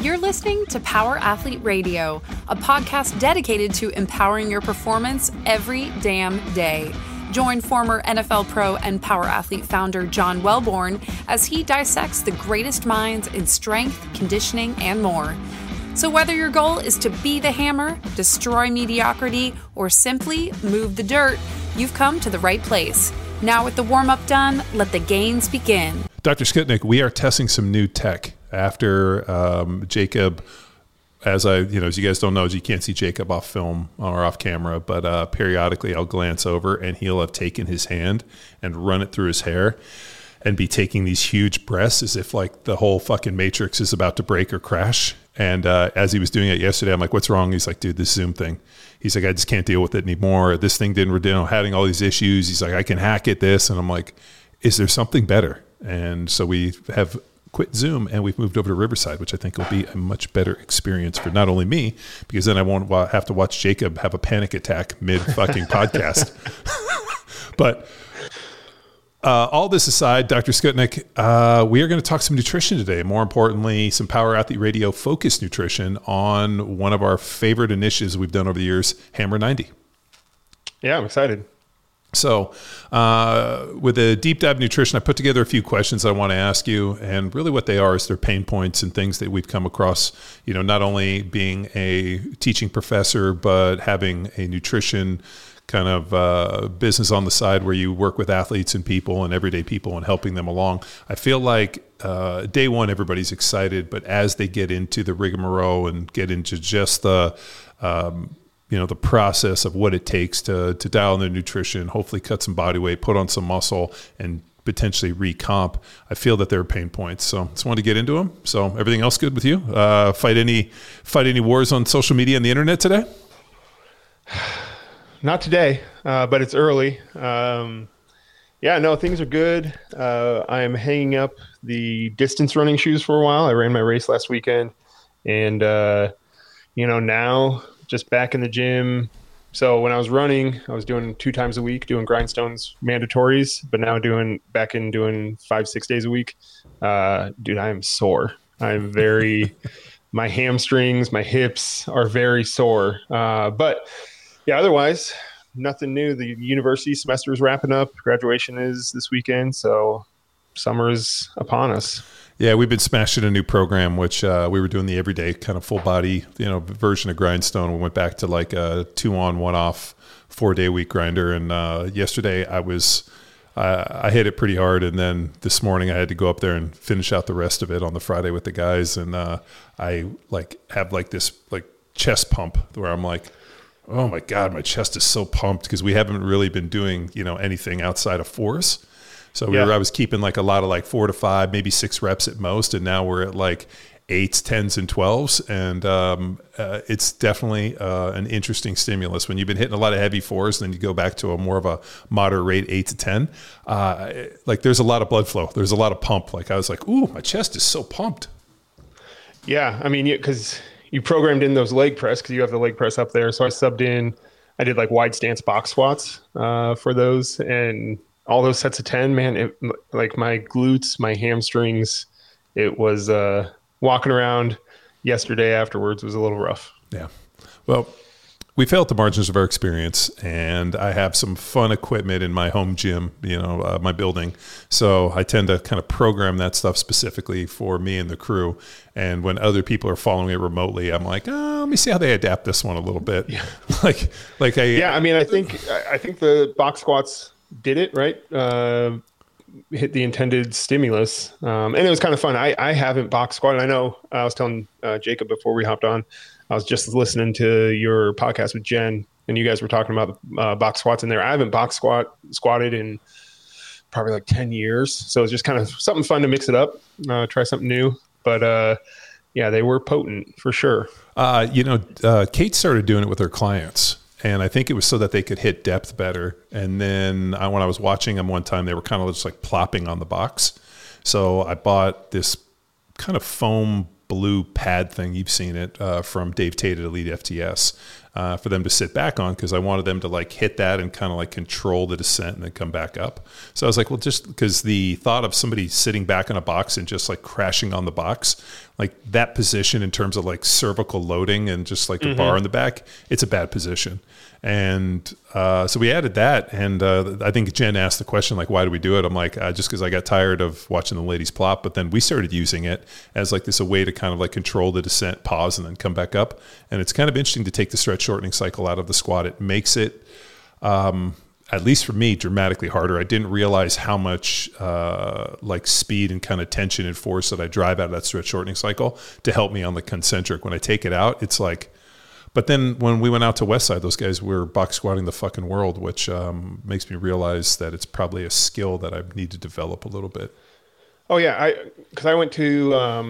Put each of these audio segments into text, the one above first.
You're listening to Power Athlete Radio, a podcast dedicated to empowering your performance every damn day. Join former NFL pro and Power Athlete founder John Welborn as he dissects the greatest minds in strength, conditioning, and more. So whether your goal is to be the hammer, destroy mediocrity, or simply move the dirt, you've come to the right place. Now with the warm-up done, let the gains begin. Dr. Skutnik, we are testing some new tech after Jacob, as you guys don't know, you can't see Jacob off film or off camera, but periodically I'll glance over and he'll have taken his hand and run it through his hair and be taking these huge breaths as if like the whole fucking matrix is about to break or crash. And as he was doing it yesterday, I'm like, what's wrong? He's like, dude, this Zoom thing. He's like, I just can't deal with it anymore. This thing having all these issues. He's like, I can hack it, this. And I'm like, is there something better? And so we have quit Zoom and we've moved over to Riverside, which I think will be a much better experience for not only me, because then I won't have to watch Jacob have a panic attack mid fucking podcast. But all this aside, Dr. Skutnik, we are going to talk some nutrition today. More importantly, some Power Athlete Radio focused nutrition on one of our favorite initiatives we've done over the years, Hammer 90. Yeah, I'm excited. So with a deep dive nutrition, I put together a few questions I want to ask you. And really what they are is their pain points and things that we've come across, not only being a teaching professor, but having a nutrition kind of business on the side where you work with athletes and people and everyday people and helping them along. I feel like day one, everybody's excited, but as they get into the rigmarole and get into just the the process of what it takes to dial in their nutrition, hopefully cut some body weight, put on some muscle, and potentially recomp, I feel that there are pain points. So just wanted to get into them. So everything else good with you? Fight any wars on social media and the internet today? Not today, but it's early. Things are good. I'm hanging up the distance running shoes for a while. I ran my race last weekend, and now just back in the gym. So when I was running, I was doing 2 times a week, doing grindstones mandatories, but now doing 5-6 days a week. Dude, I am sore. I'm my hamstrings, my hips are very sore. But yeah, otherwise, nothing new. The university semester is wrapping up. Graduation is this weekend, so summer is upon us. Yeah, we've been smashing a new program, which we were doing the everyday kind of full body, version of Grindstone. We went back to like a 2-on, 1-off, 4-day week grinder. And yesterday I hit it pretty hard. And then this morning I had to go up there and finish out the rest of it on the Friday with the guys. And I have this chest pump where I'm like, oh my God, my chest is so pumped because we haven't really been doing, anything outside of 4s. So I was keeping a lot of 4 to 5, maybe 6 reps at most. And now we're at 8s, 10s, and 12s. And it's definitely an interesting stimulus. When you've been hitting a lot of heavy 4s, then you go back to a more of a moderate rate, 8 to 10. There's a lot of blood flow. There's a lot of pump. I was like, ooh, my chest is so pumped. Yeah. I mean, because you programmed in those leg press because you have the leg press up there. So I subbed in, I did wide stance box squats for those, and all those sets of 10, man, my glutes, my hamstrings, it was walking around yesterday afterwards was a little rough. Yeah. Well, we failed the margins of our experience, and I have some fun equipment in my home gym, my building. So I tend to kind of program that stuff specifically for me and the crew. And when other people are following it remotely, I'm like, let me see how they adapt this one a little bit. Yeah. I think the box squats did it right. Hit the intended stimulus. And it was kind of fun. I haven't box squatted. I know I was telling Jacob before we hopped on, I was just listening to your podcast with Jen, and you guys were talking about box squats in there. I haven't box squatted in probably 10 years. So it's just kind of something fun to mix it up, try something new. But they were potent for sure. Kate started doing it with her clients. And I think it was so that they could hit depth better. And then when I was watching them one time, they were kind of just plopping on the box. So I bought this kind of foam blue pad thing. You've seen it from Dave Tate at Elite FTS. for them to sit back on, because I wanted them to like hit that and kind of like control the descent and then come back up. So I was like, well, just because the thought of somebody sitting back in a box and just like crashing on the box, like that position in terms of like cervical loading and just like the bar in the back, it's a bad position. And so we added that, and I think Jen asked the question, like, why do we do it? I'm like, just because I got tired of watching the ladies plop, but then we started using it as like this a way to kind of like control the descent, pause, and then come back up. And it's kind of interesting to take the stretch shortening cycle out of the squat. It makes it, at least for me, dramatically harder. I didn't realize how much like speed and kind of tension and force that I drive out of that stretch shortening cycle to help me on the concentric. When I take it out, it's like, but then when we went out to Westside, those guys were box squatting the fucking world, which makes me realize that it's probably a skill that I need to develop a little bit. Oh yeah, because I went to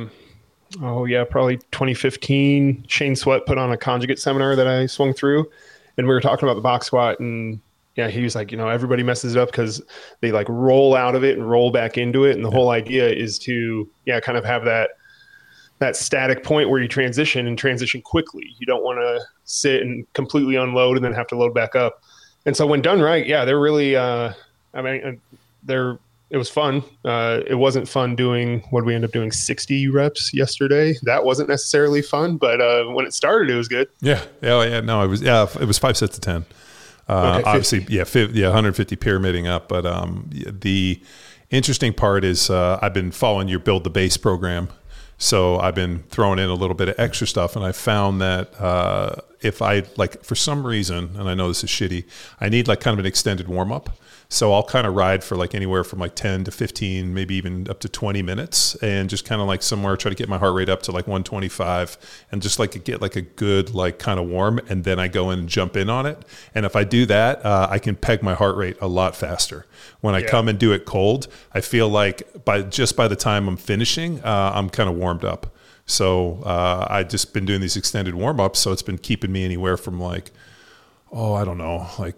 probably 2015. Shane Sweat put on a conjugate seminar that I swung through, and we were talking about the box squat, and yeah, he was like, everybody messes it up because they like roll out of it and roll back into it, and the whole idea is to kind of have that static point where you transition quickly. You don't want to sit and completely unload and then have to load back up. And so when done right, they're really, it was fun. It wasn't fun doing, what we end up doing 60 reps yesterday. That wasn't necessarily fun, but when it started, it was good. Yeah. No, it was 5 sets of 10. Okay, obviously, 150 pyramiding up. But the interesting part is I've been following your Build the Base program. So I've been throwing in a little bit of extra stuff, and I found that if I, like, for some reason, and I know this is shitty, I need like kind of an extended warm up. So I'll kind of ride for like anywhere from like 10 to 15, maybe even up to 20 minutes, and just kind of like somewhere try to get my heart rate up to like 125 and just like get like a good like kind of warm, and then I go in and jump in on it. And if I do that, I can peg my heart rate a lot faster. When I come and do it cold, I feel like by the time I'm finishing, I'm kind of warmed up. So I just been doing these extended warm ups, so it's been keeping me anywhere from like, I don't know, like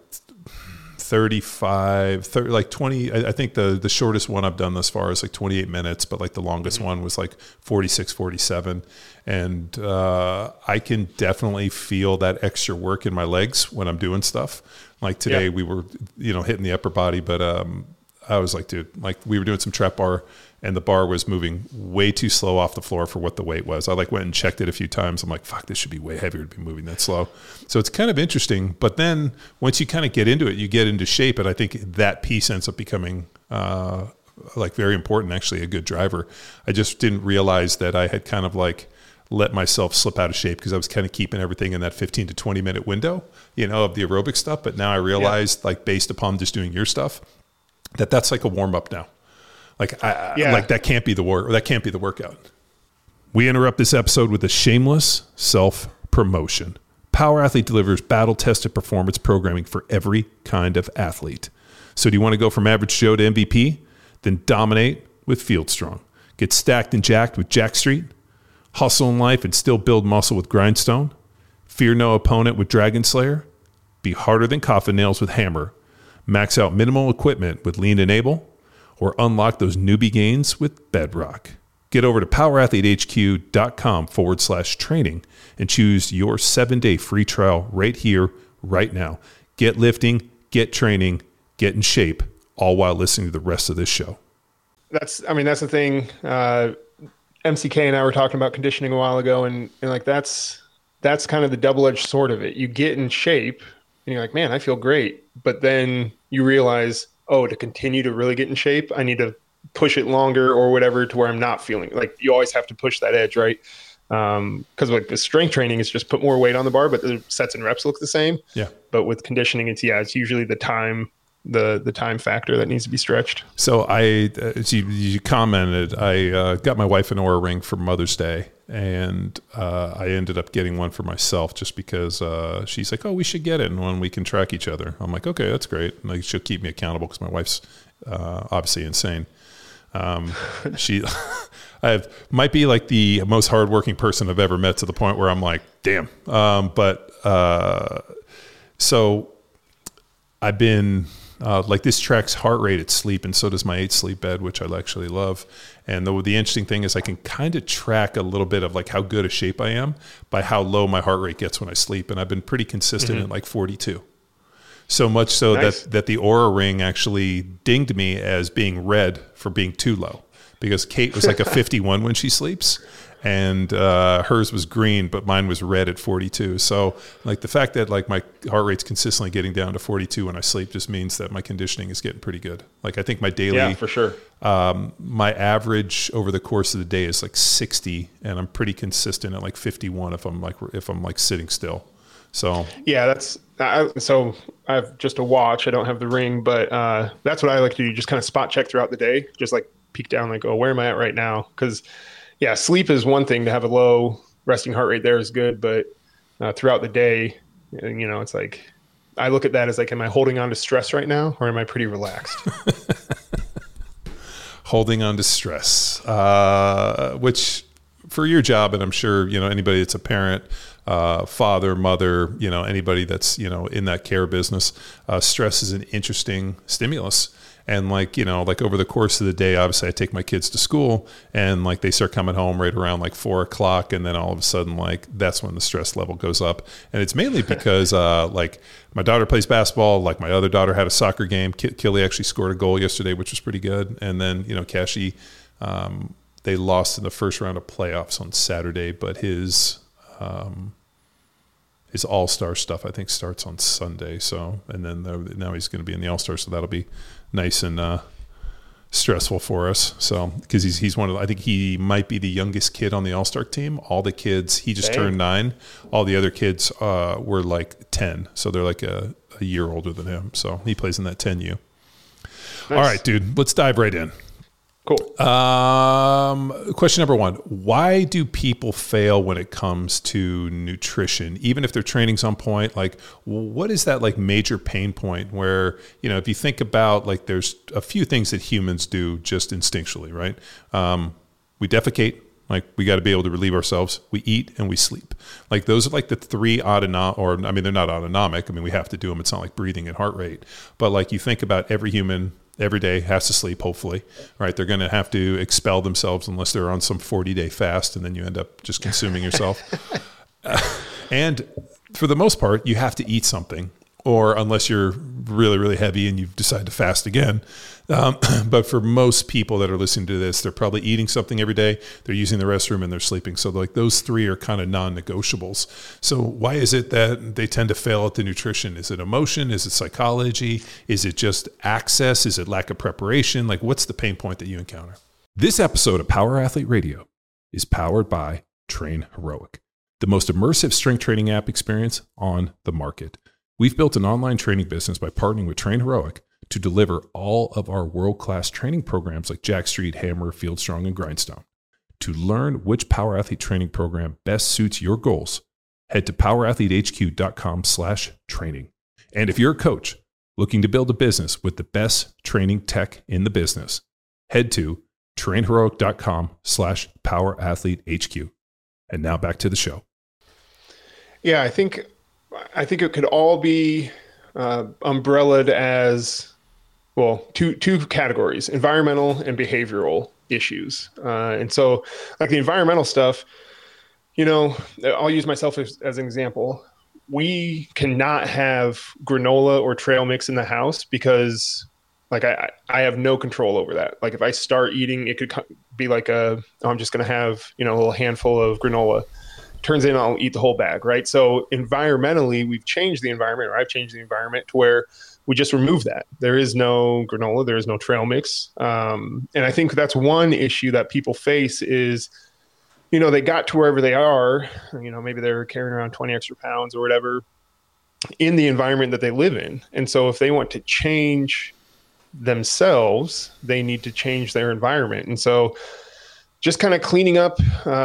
35, 30, like 20. I think the shortest one I've done thus far is like 28 minutes, but like the longest one was like 46, 47. And I can definitely feel that extra work in my legs when I'm doing stuff. Like today we were, hitting the upper body, but I was like, dude, like we were doing some trap bar, and the bar was moving way too slow off the floor for what the weight was. I like went and checked it a few times. I'm like, fuck, this should be way heavier to be moving that slow. So it's kind of interesting. But then once you kind of get into it, you get into shape. And I think that piece ends up becoming like very important, actually a good driver. I just didn't realize that I had kind of like let myself slip out of shape because I was kind of keeping everything in that 15 to 20 minute window, of the aerobic stuff. But now I realized like based upon just doing your stuff, that's like a warm up now. Like, like that can't be the workout. We interrupt this episode with a shameless self-promotion. Power Athlete delivers battle-tested performance programming for every kind of athlete. So do you want to go from average Joe to MVP? Then dominate with Field Strong. Get stacked and jacked with Jack Street. Hustle in life and still build muscle with Grindstone. Fear no opponent with Dragon Slayer. Be harder than coffin nails with Hammer. Max out minimal equipment with Lean Enable. Or unlock those newbie gains with Bedrock. Get over to powerathletehq.com/training and choose your 7-day free trial right here, right now. Get lifting, get training, get in shape, all while listening to the rest of this show. That's the thing. MCK and I were talking about conditioning a while ago, and like that's kind of the double-edged sword of it. You get in shape, and you're like, man, I feel great. But then you realize, to continue to really get in shape, I need to push it longer or whatever to where I'm not feeling like you always have to push that edge, right? Because like the strength training is just put more weight on the bar, but the sets and reps look the same. Yeah. But with conditioning, it's usually the time factor that needs to be stretched. So you commented, I got my wife an Oura ring for Mother's Day, and I ended up getting one for myself just because she's like, we should get it, and when we can track each other. I'm like, okay, that's great. And like, she'll keep me accountable because my wife's obviously insane. She might be like the most hardworking person I've ever met, to the point where I'm like, damn. So I've been Like this tracks heart rate at sleep, and so does my 8 sleep bed, which I actually love. And the interesting thing is I can kind of track a little bit of like how good a shape I am by how low my heart rate gets when I sleep. And I've been pretty consistent at like 42. So much so Nice. that the Oura Ring actually dinged me as being red for being too low, because Kate was like a 51 when she sleeps, and hers was green, but mine was red at 42. So like the fact that like my heart rate's consistently getting down to 42 when I sleep just means that my conditioning is getting pretty good. Like I think my daily, Yeah, for sure. my average over the course of the day is like 60, and I'm pretty consistent at like 51 if I'm like sitting still. So Yeah, so I have just a watch. I don't have the ring, but that's what I like to do. Just kind of spot check throughout the day. Just like peek down, like, oh, where am I at right now? Because yeah, sleep is one thing. To have a low resting heart rate there is good, but throughout the day, it's like I look at that as like, am I holding on to stress right now, or am I pretty relaxed? Holding on to stress, which for your job, and I'm sure anybody that's a parent, father, mother, anybody that's in that care business, stress is an interesting stimulus. And like over the course of the day, obviously I take my kids to school, and like they start coming home right around like 4:00, and then all of a sudden like that's when the stress level goes up. And it's mainly because like my daughter plays basketball, like my other daughter had a soccer game. Killy actually scored a goal yesterday, which was pretty good. And then Kashi, they lost in the first round of playoffs on Saturday, but his all-star stuff I think starts on Sunday. So, and then now he's going to be in the all-star, so that'll be nice and stressful for us. So, because he's one of I think he might be the youngest kid on the all-star team. All the kids, he just turned 9. All the other kids were like 10, so they're like a year older than him. So he plays in that 10U. Nice. All right, dude, let's dive right in. Cool. Question number 1, why do people fail when it comes to nutrition? Even if their training's on point, like what is that like major pain point where, if you think about like there's a few things that humans do just instinctually, right? We defecate, like we got to be able to relieve ourselves. We eat and we sleep. Like those are like the 3 they're not autonomic. I mean, we have to do them. It's not like breathing and heart rate, but like you think about every human every day has to sleep, hopefully, right? They're going to have to expel themselves unless they're on some 40-day fast, and then you end up just consuming yourself. And for the most part, you have to eat something, or unless you're really, really heavy and you decide to fast again. But for most people that are listening to this, they're probably eating something every day. They're using the restroom and they're sleeping. So like those 3 are kind of non-negotiables. So why is it that they tend to fail at the nutrition? Is it emotion? Is it psychology? Is it just access? Is it lack of preparation? Like what's the pain point that you encounter? This episode of Power Athlete Radio is powered by Train Heroic, the most immersive strength training app experience on the market. We've built an online training business by partnering with Train Heroic to deliver all of our world-class training programs like Jack Street, Hammer, Field Strong, and Grindstone. To learn which Power Athlete training program best suits your goals, head to powerathletehq.com/training. And if you're a coach looking to build a business with the best training tech in the business, head to trainheroic.com/powerathletehq. And now back to the show. Yeah, I think it could all be umbrellaed as, well, two categories: environmental and behavioral issues. And so like the environmental stuff, I'll use myself as an example. We cannot have granola or trail mix in the house because like I have no control over that. Like if I start eating, it could be like I'm just going to have, a little handful of granola. Turns in I'll eat the whole bag, right? So environmentally, we've changed the environment, or I've changed the environment to where we just remove that. There is no granola, there is no trail mix. And I think that's one issue that people face is, they got to wherever they are, maybe they're carrying around 20 extra pounds or whatever in the environment that they live in. And so if they want to change themselves, they need to change their environment. And so just kind of cleaning up,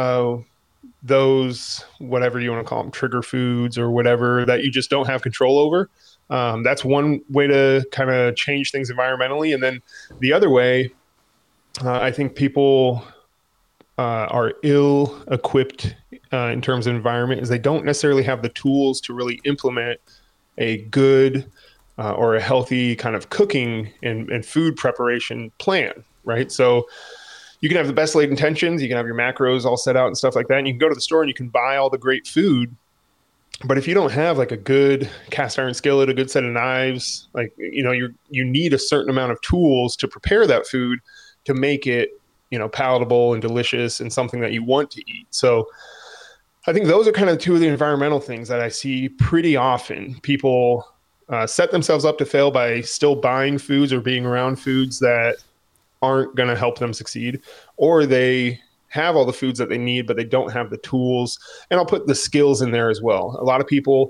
those, whatever you want to call them, trigger foods or whatever that you just don't have control over. That's one way to kind of change things environmentally. And then the other way, I think people are ill-equipped in terms of environment is they don't necessarily have the tools to really implement a good or a healthy kind of cooking and food preparation plan, right? So you can have the best laid intentions, you can have your macros all set out and stuff like that, and you can go to the store and you can buy all the great food. But if you don't have like a good cast iron skillet, a good set of knives, like, you need a certain amount of tools to prepare that food to make it, palatable and delicious and something that you want to eat. So I think those are kind of two of the environmental things that I see pretty often. People set themselves up to fail by still buying foods or being around foods that aren't going to help them succeed, or they have all the foods that they need, but they don't have the tools. And I'll put the skills in there as well. A lot of people,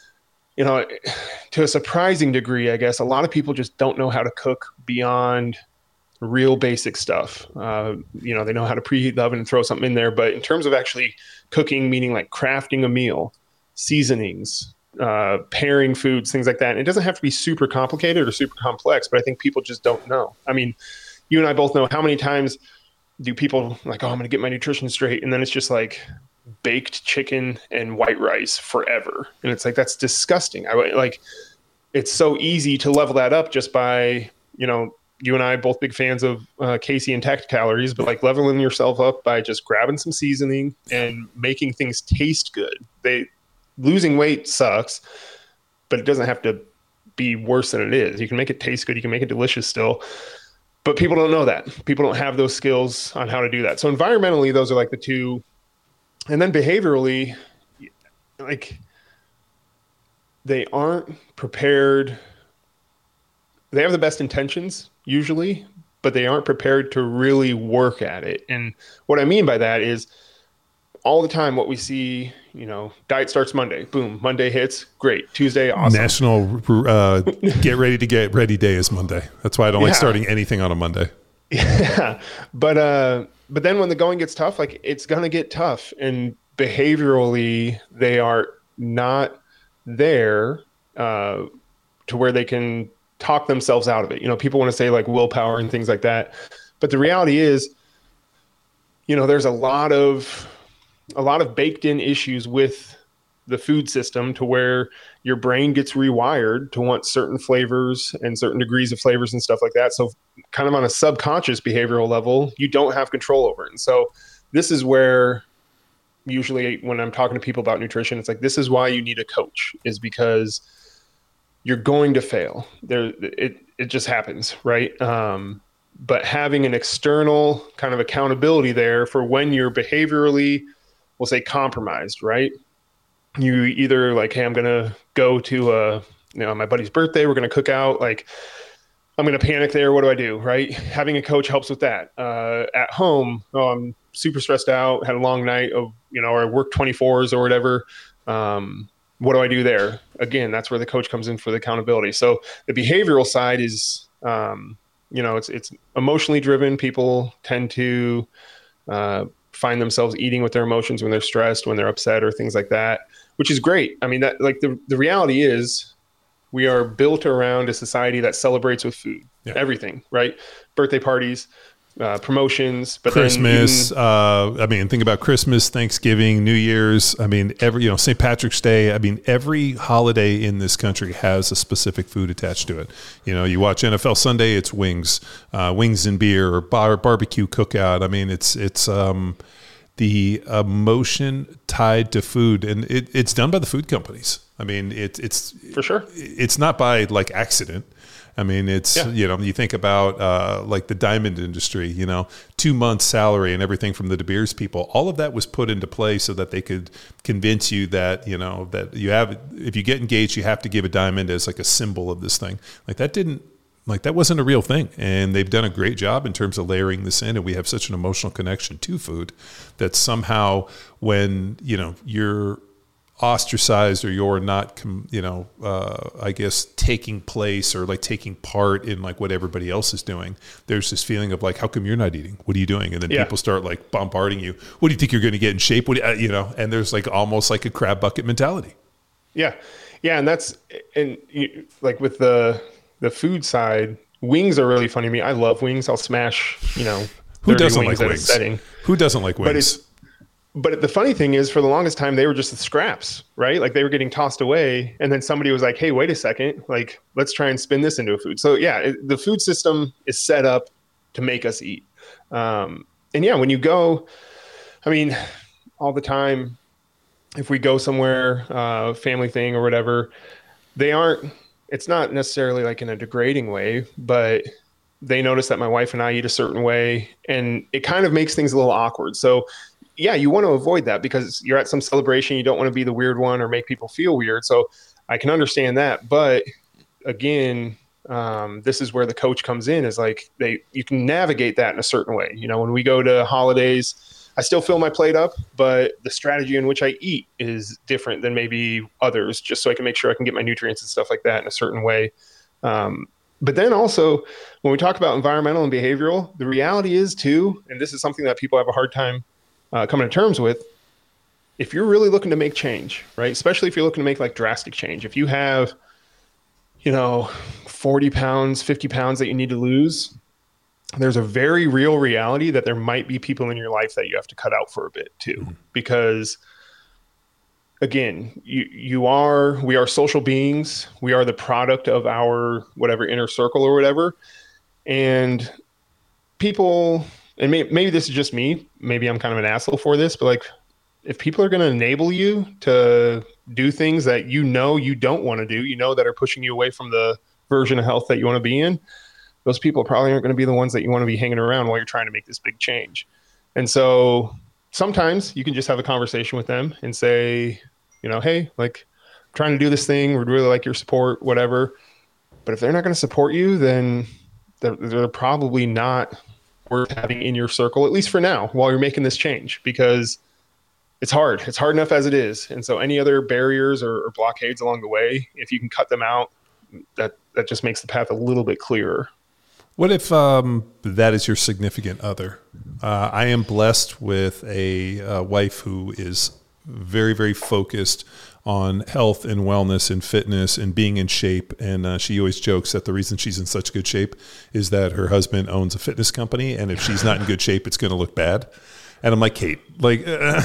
to a surprising degree, I guess, a lot of people just don't know how to cook beyond real basic stuff. They know how to preheat the oven and throw something in there. But in terms of actually cooking, meaning like crafting a meal, seasonings, pairing foods, things like that, and it doesn't have to be super complicated or super complex, but I think people just don't know. I mean, you and I both know how many times do people like, oh, I'm going to get my nutrition straight. And then it's just like baked chicken and white rice forever. And it's like, that's disgusting. It's so easy to level that up just by, you and I both big fans of Casey and Tech Calories, but like leveling yourself up by just grabbing some seasoning and making things taste good. Losing weight sucks, but it doesn't have to be worse than it is. You can make it taste good. You can make it delicious still. But people don't know that. People don't have those skills on how to do that. So environmentally, those are like the two. And then behaviorally, like they aren't prepared. They have the best intentions usually, but they aren't prepared to really work at it. And what I mean by that is all the time what we see, diet starts Monday. Boom. Monday hits. Great. Tuesday, awesome. National get ready day is Monday. That's why I don't like starting anything on a Monday. Yeah. But then when the going gets tough, like it's going to get tough. And behaviorally, they are not there to where they can talk themselves out of it. People want to say like willpower and things like that. But the reality is, there's a lot of baked in issues with the food system to where your brain gets rewired to want certain flavors and certain degrees of flavors and stuff like that. So kind of on a subconscious behavioral level, you don't have control over it. And so this is where usually when I'm talking to people about nutrition, it's like, this is why you need a coach, is because you're going to fail. It just happens, right? But having an external kind of accountability there for when you're behaviorally, we'll say, compromised, right? You either like, hey, I'm going to go to my buddy's birthday. We're going to cook out. Like, I'm going to panic there. What do I do? Right. Having a coach helps with that. At home, I'm super stressed out, had a long night of, or I work 24s or whatever. What do I do there? Again, that's where the coach comes in for the accountability. So the behavioral side is, it's emotionally driven. People tend to find themselves eating with their emotions when they're stressed, when they're upset, or things like that, which is great. I mean, that like the reality is we are built around a society that celebrates with food, everything, right? Birthday parties, promotions, but Christmas. Think about Christmas, Thanksgiving, New Year's. I mean, St. Patrick's Day. I mean, every holiday in this country has a specific food attached to it. You watch NFL Sunday, it's wings and beer, or barbecue cookout. I mean, it's the emotion tied to food, and it's done by the food companies. I mean, it's for sure. It's not by like accident. I mean, it's, you think about like the diamond industry, 2 months salary and everything from the De Beers people. All of that was put into play so that they could convince you that, that you have, if you get engaged, you have to give a diamond as like a symbol of this thing. That wasn't a real thing. And they've done a great job in terms of layering this in. And we have such an emotional connection to food that somehow when, you're ostracized or you're not, I guess taking place or like taking part in like what everybody else is doing, there's this feeling of like, how come you're not eating? What are you doing? And then people start like bombarding you. What do you think you're going to get in shape? And there's like almost like a crab bucket mentality. Yeah. Yeah. And like with the food side, wings are really funny to me. I love wings. I'll smash, who doesn't like wings? Setting. Who doesn't like wings? But the funny thing is, for the longest time, they were just the scraps, right? Like they were getting tossed away. And then somebody was like, hey, wait a second, like, let's try and spin this into a food. So yeah, the food system is set up to make us eat. And yeah, when you go, I mean, all the time, if we go somewhere, family thing or whatever, it's not necessarily like in a degrading way, but they notice that my wife and I eat a certain way, and it kind of makes things a little awkward. So yeah, you want to avoid that because you're at some celebration. You don't want to be the weird one or make people feel weird. So I can understand that. But again, this is where the coach comes in, is like you can navigate that in a certain way. You know, when we go to holidays, I still fill my plate up, but the strategy in which I eat is different than maybe others, just so I can make sure I can get my nutrients and stuff like that in a certain way. But then also when we talk about environmental and behavioral, the reality is too, and this is something that people have a hard time coming to terms with, if you're really looking to make change, right? Especially if you're looking to make like drastic change. If you have, 40 pounds, 50 pounds that you need to lose, there's a very real reality that there might be people in your life that you have to cut out for a bit too. Mm-hmm. Because again, we are social beings. We are the product of our whatever inner circle or whatever. And people, and maybe this is just me, maybe I'm kind of an asshole for this, but like, if people are going to enable you to do things that you don't want to do, that are pushing you away from the version of health that you want to be in, those people probably aren't going to be the ones that you want to be hanging around while you're trying to make this big change. And so sometimes you can just have a conversation with them and say, hey, like, I'm trying to do this thing. We'd really like your support, whatever. But if they're not going to support you, then they're probably not worth having in your circle, at least for now, while you're making this change, because it's hard. It's hard enough as it is. And so any other barriers or blockades along the way, if you can cut them out, that just makes the path a little bit clearer. What if that is your significant other? I am blessed with a wife who is very, very focused on health and wellness and fitness and being in shape. And she always jokes that the reason she's in such good shape is that her husband owns a fitness company. And if she's not in good shape, it's going to look bad. And I'm like, Kate, like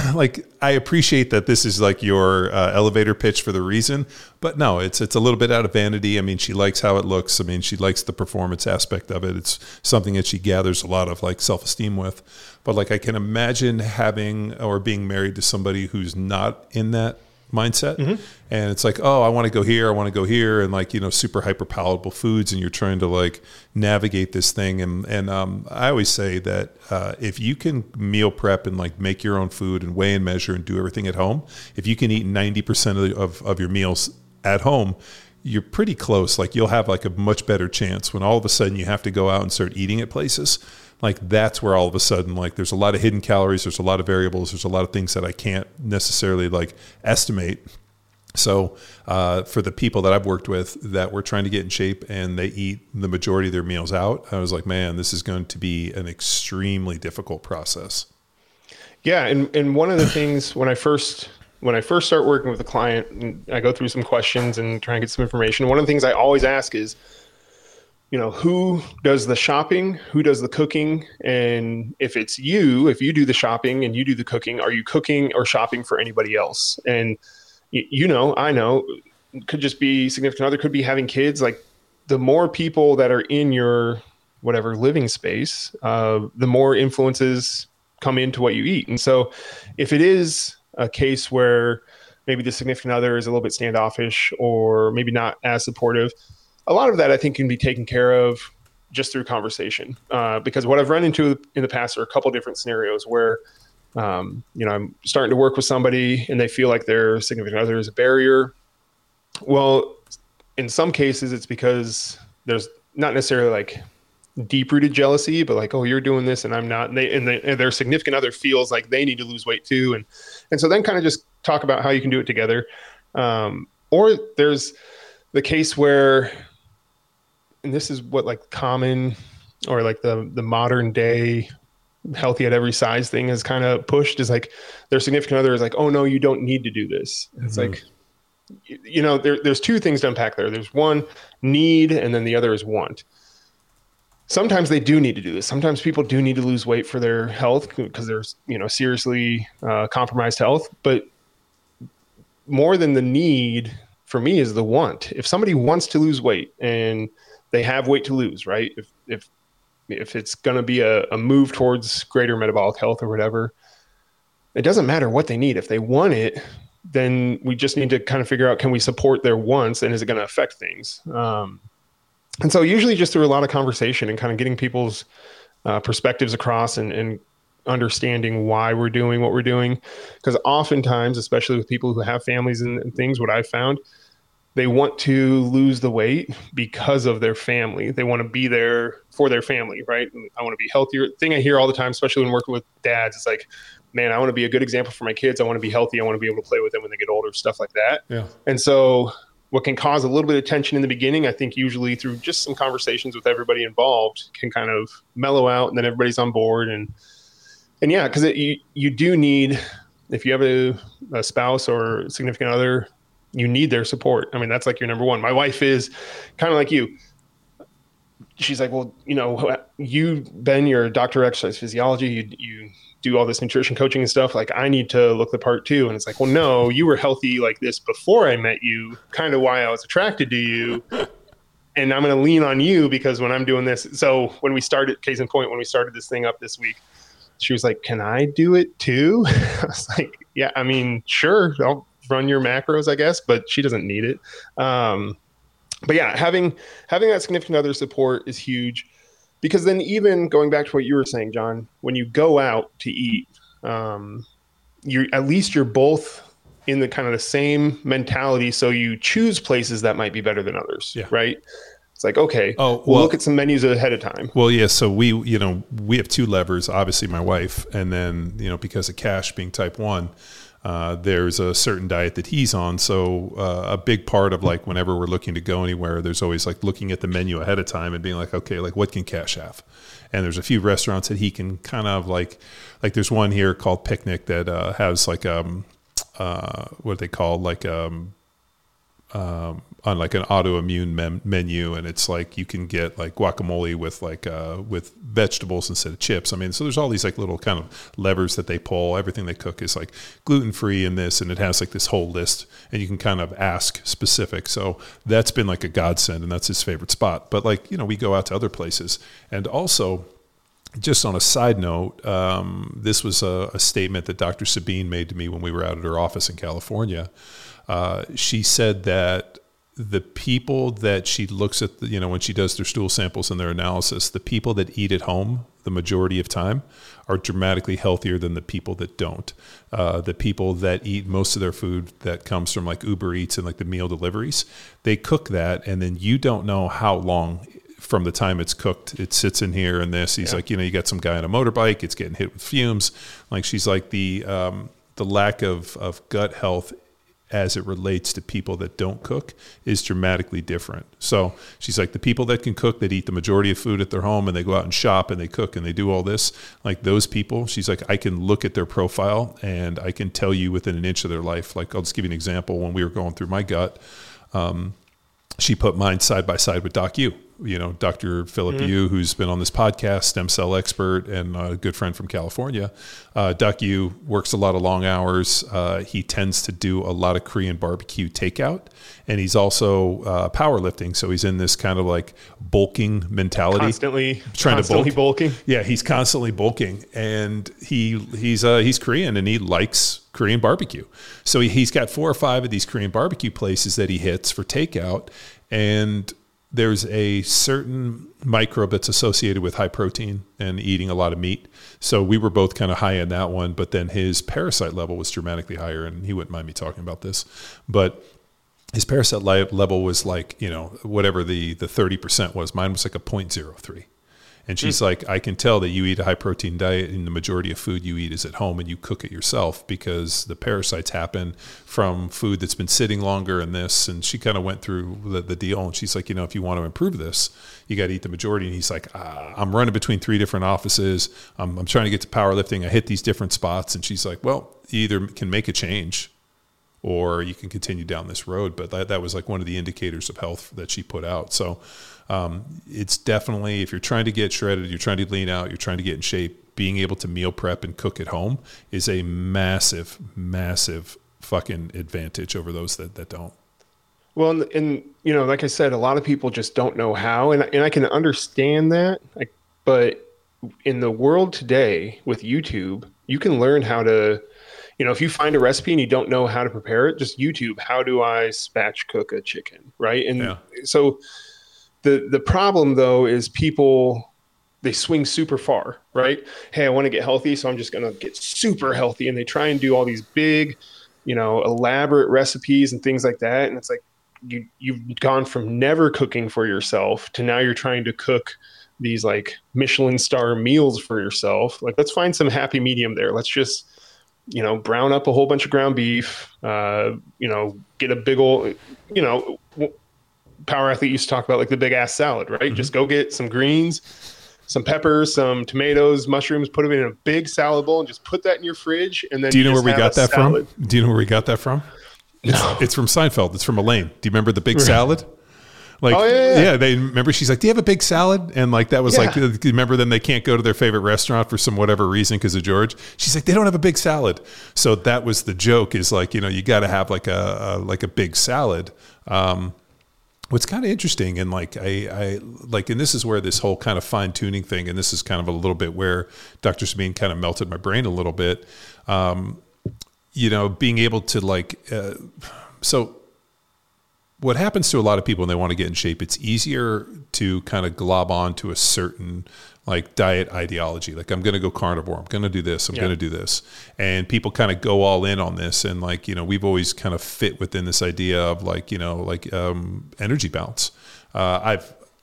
I appreciate that this is like your elevator pitch for the reason, but no, it's a little bit out of vanity. I mean, she likes how it looks. I mean, she likes the performance aspect of it. It's something that she gathers a lot of like self-esteem with. But like, I can imagine having or being married to somebody who's not in that mindset. Mm-hmm. And it's like, oh, I want to go here. I want to go here. And like, super hyper palatable foods. And you're trying to like navigate this thing. And I always say that if you can meal prep and like make your own food and weigh and measure and do everything at home, if you can eat 90% of your meals at home, you're pretty close. Like you'll have like a much better chance when all of a sudden you have to go out and start eating at places. Like that's where all of a sudden, like there's a lot of hidden calories, there's a lot of variables, there's a lot of things that I can't necessarily like estimate. So for the people that I've worked with that were trying to get in shape and they eat the majority of their meals out, I was like, man, this is going to be an extremely difficult process. Yeah. And one of the things when I first start working with a client and I go through some questions and try and get some information, one of the things I always ask is, who does the shopping, who does the cooking? And if you do the shopping and you do the cooking, are you cooking or shopping for anybody else? And I know, it could just be significant other, could be having kids. Like the more people that are in your whatever living space, the more influences come into what you eat. And so if it is a case where maybe the significant other is a little bit standoffish or maybe not as supportive, a lot of that I think can be taken care of just through conversation. Because what I've run into in the past are a couple different scenarios where, I'm starting to work with somebody and they feel like their significant other is a barrier. Well, in some cases it's because there's not necessarily like deep-rooted jealousy, but like, oh, you're doing this and I'm not. And their significant other feels like they need to lose weight too. And so then kind of just talk about how you can do it together. Or there's the case where, and this is what like common or like the modern day healthy at every size thing is kind of pushed, is like their significant other is like, oh no, you don't need to do this. Mm-hmm. It's like, there's two things to unpack there. There's one, need, and then the other is want. sometimes they do need to do this. Sometimes people do need to lose weight for their health because there's, seriously compromised health. But more than the need for me is the want. If somebody wants to lose weight and they have weight to lose, right? If it's going to be a move towards greater metabolic health or whatever, it doesn't matter what they need. If they want it, then we just need to kind of figure out, can we support their wants and is it going to affect things? And so usually just through a lot of conversation and kind of getting people's perspectives across and understanding why we're doing what we're doing. Because oftentimes, especially with people who have families and things, what I've found, they want to lose the weight because of their family. They want to be there for their family, right? And I want to be healthier. Thing I hear all the time, especially when working with dads, is like, man, I want to be a good example for my kids. I want to be healthy. I want to be able to play with them when they get older, stuff like that. Yeah. And so what can cause a little bit of tension in the beginning, I think usually through just some conversations with everybody involved can kind of mellow out, and then everybody's on board. And yeah, because you do need, if you have a spouse or significant other, you need their support. I mean, that's like your number one. My wife is kind of like you. She's like, well, Ben, you're a doctor of exercise physiology. You do all this nutrition coaching and stuff. Like, I need to look the part too. And it's like, well, no, you were healthy like this before I met you, kind of why I was attracted to you. And I'm going to lean on you because when I'm doing this. So when we started, case in point, when we started this thing up this week, she was like, can I do it too? I was like, yeah, I mean, sure. I'll run your macros, I guess, but she doesn't need it. But yeah, having that significant other support is huge, because then even going back to what you were saying, John, when you go out to eat, you're both in the kind of the same mentality. So you choose places that might be better than others, right? It's like, okay, we'll look at some menus ahead of time. Well, yeah. So we have two levers, obviously my wife, and then, because of Cash being type 1, there's a certain diet that he's on. So a big part of like whenever we're looking to go anywhere, there's always like looking at the menu ahead of time and being like, okay, like what can Cash have? And there's a few restaurants that he can kind of like there's one here called Picnic that has like what they call like on like an autoimmune menu, and it's like you can get like guacamole with like with vegetables instead of chips. I mean, so there's all these like little kind of levers that they pull. Everything they cook is like gluten-free in this, and it has like this whole list, and you can kind of ask specific. So that's been like a godsend, and that's his favorite spot. But like, we go out to other places. And also, just on a side note, this was a statement that Dr. Sabine made to me when we were out at her office in California. She said that the people that she looks at, when she does their stool samples and their analysis, the people that eat at home the majority of time are dramatically healthier than the people that don't. The people that eat most of their food that comes from like Uber Eats and like the meal deliveries, they cook that, and then you don't know how long from the time it's cooked, it sits in here and this. He's like, you got some guy on a motorbike, it's getting hit with fumes. Like, she's like the lack of gut health as it relates to people that don't cook is dramatically different. So she's like, the people that can cook, that eat the majority of food at their home, and they go out and shop and they cook and they do all this, like those people, she's like, I can look at their profile and I can tell you within an inch of their life. Like, I'll just give you an example. When we were going through my gut, she put mine side by side with Doc U. Dr. Philip Yu, who's been on this podcast, stem cell expert and a good friend from California. Doc Yu works a lot of long hours. He tends to do a lot of Korean barbecue takeout, and he's also powerlifting. So he's in this kind of like bulking mentality. Constantly bulking. Yeah, he's constantly bulking, and he's Korean, and he likes Korean barbecue. So he's got 4 or 5 of these Korean barbecue places that he hits for takeout, and there's a certain microbe that's associated with high protein and eating a lot of meat. So we were both kind of high in that one, but then his parasite level was dramatically higher, and he wouldn't mind me talking about this, but his parasite level was like, whatever the 30% was. Mine was like a 0.03. And she's like, I can tell that you eat a high protein diet and the majority of food you eat is at home and you cook it yourself, because the parasites happen from food that's been sitting longer and this. And she kind of went through the deal, and she's like, if you want to improve this, you got to eat the majority. And he's like, I'm running between 3 different offices. I'm trying to get to powerlifting. I hit these different spots. And she's like, well, you either can make a change or you can continue down this road. But that was like one of the indicators of health that she put out. So it's definitely, if you're trying to get shredded, you're trying to lean out, you're trying to get in shape, being able to meal prep and cook at home is a massive, massive fucking advantage over those that don't. Well, and you know, like I said, a lot of people just don't know how, and I can understand that. But in the world today with YouTube, you can learn how to, you know, if you find a recipe and you don't know how to prepare it, just YouTube, how do I spatch cook a chicken, right? And so the problem though is people, they swing super far, right? Hey, I want to get healthy, so I'm just going to get super healthy, and they try and do all these big, you know, elaborate recipes and things like that, and it's like you've gone from never cooking for yourself to now you're trying to cook these like Michelin star meals for yourself. Like, let's find some happy medium there. Let's just, you know, brown up a whole bunch of ground beef, you know, get a big old, you know, Power Athlete used to talk about like the big ass salad, right? Mm-hmm. Just go get some greens, some peppers, some tomatoes, mushrooms, put them in a big salad bowl and just put that in your fridge. And then do you know where we got that from? Do you know where we got that from? It's from Seinfeld. It's from Elaine. Do you remember the big salad? Like, they remember she's like, do you have a big salad? And like, that was like, remember then they can't go to their favorite restaurant for some whatever reason because of George. She's like, they don't have a big salad. So that was the joke, is like, you know, you got to have like a big salad. What's kind of interesting, and like I like, and this is where this whole kind of fine tuning thing, and this is kind of a little bit where Dr. Sabine kind of melted my brain a little bit. You know, being able to like, so what happens to a lot of people when they want to get in shape, it's easier to kind of glob on to a certain like diet ideology. Like, I'm going to go carnivore. I'm going to do this. I'm going to do this. And people kind of go all in on this. And like, you know, we've always kind of fit within this idea of like, you know, like energy balance. I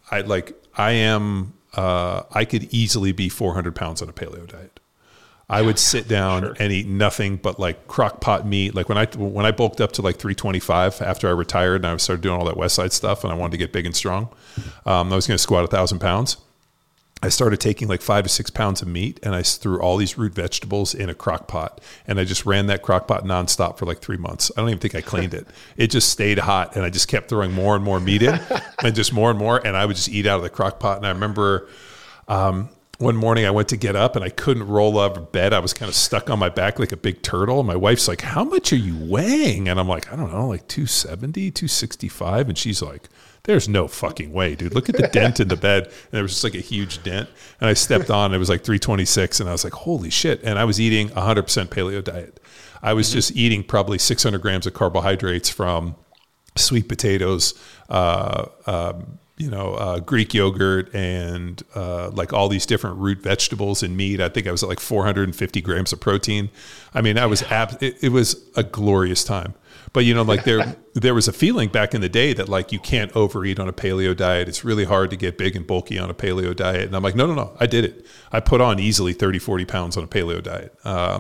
could easily be 400 pounds on a paleo diet. I would sit down and eat nothing but like crock pot meat. Like when I bulked up to like 325 after I retired and I started doing all that West Side stuff and I wanted to get big and strong, I was going to squat 1,000 pounds. I started taking like 5 to 6 pounds of meat and I threw all these root vegetables in a crock pot, and I just ran that crock pot nonstop for like 3 months. I don't even think I cleaned it. It just stayed hot, and I just kept throwing more and more meat in and just more and more. And I would just eat out of the crock pot. And I remember, one morning I went to get up and I couldn't roll out of bed. I was kind of stuck on my back like a big turtle. And my wife's like, how much are you weighing? And I'm like, I don't know, like 270, 265. And she's like, there's no fucking way, dude. Look at the dent in the bed. And there was just like a huge dent. And I stepped on, it was like 326. And I was like, holy shit. And I was eating 100% paleo diet. I was just eating probably 600 grams of carbohydrates from sweet potatoes, Greek yogurt, and like all these different root vegetables and meat. I think I was at like 450 grams of protein. I mean, I was it was a glorious time. But you know, like there was a feeling back in the day that like you can't overeat on a paleo diet. It's really hard to get big and bulky on a paleo diet. And I'm like, no, I did it. I put on easily 30, 40 pounds on a paleo diet.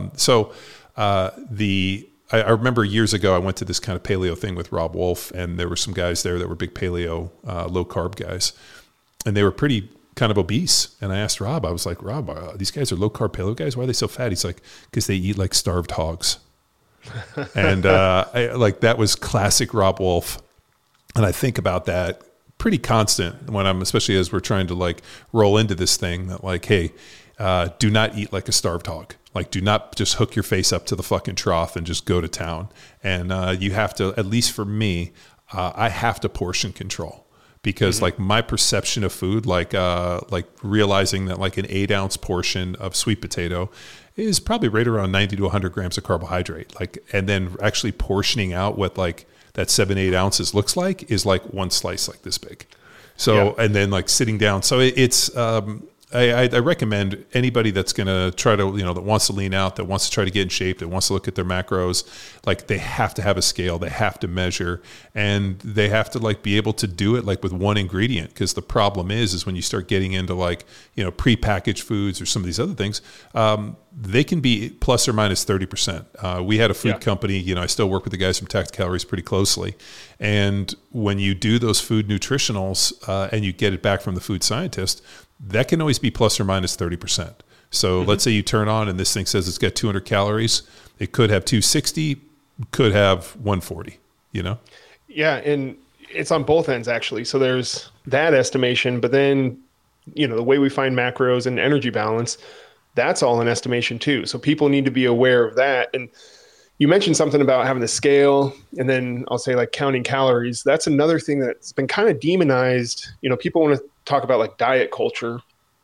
I remember years ago, I went to this kind of paleo thing with Rob Wolf, and there were some guys there that were big paleo, low carb guys, and they were pretty kind of obese. And I asked Rob, I was like, Rob, these guys are low carb paleo guys. Why are they so fat? He's like, because they eat like starved hogs. And that was classic Rob Wolf. And I think about that pretty constant when especially as we're trying to like roll into this thing that like, hey, do not eat like a starved hog. Like, do not just hook your face up to the fucking trough and just go to town. And you have to, at least for me, I have to portion control, because like my perception of food, like realizing that like an 8-ounce portion of sweet potato is probably right around 90 to 100 grams of carbohydrate. Like, and then actually portioning out what like that 7-8 ounces looks like is like one slice like this big. So, and then like sitting down. So it's, I recommend anybody that's going to try to, that wants to lean out, that wants to try to get in shape, that wants to look at their macros, like they have to have a scale, they have to measure, and they have to like be able to do it like with one ingredient. Because the problem is when you start getting into like, prepackaged foods or some of these other things, they can be plus or minus 30%. We had a food company, I still work with the guys from Tactic Calories pretty closely. And when you do those food nutritionals and you get it back from the food scientist, that can always be plus or minus 30%. So let's say you turn on and this thing says it's got 200 calories. It could have 260, could have 140, you know? Yeah. And it's on both ends actually. So there's that estimation, but then, you know, the way we find macros and energy balance, that's all an estimation too. So people need to be aware of that. And you mentioned something about having the scale, and then I'll say like counting calories. That's another thing that's been kind of demonized. You know, people want to talk about like diet culture,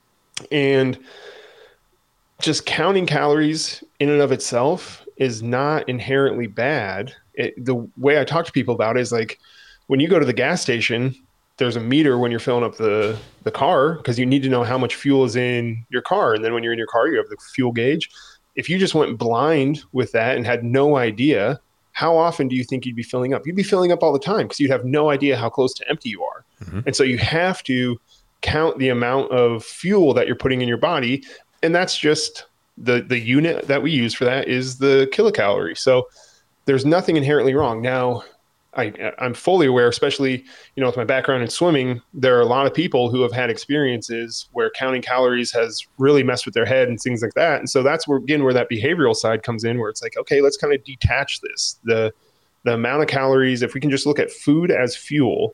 and just counting calories in and of itself is not inherently bad. The way I talk to people about it is like, when you go to the gas station, there's a meter when you're filling up the car, because you need to know how much fuel is in your car. And then when you're in your car, you have the fuel gauge. If you just went blind with that and had no idea, how often do you think you'd be filling up? You'd be filling up all the time because you'd have no idea how close to empty you are. Mm-hmm. And so you have to count the amount of fuel that you're putting in your body. And that's just the unit that we use for that is the kilocalorie. So there's nothing inherently wrong. Now, I'm fully aware, especially, you know, with my background in swimming, there are a lot of people who have had experiences where counting calories has really messed with their head and things like that. And so that's where that behavioral side comes in, where it's like, okay, let's kind of detach this. The amount of calories, if we can just look at food as fuel,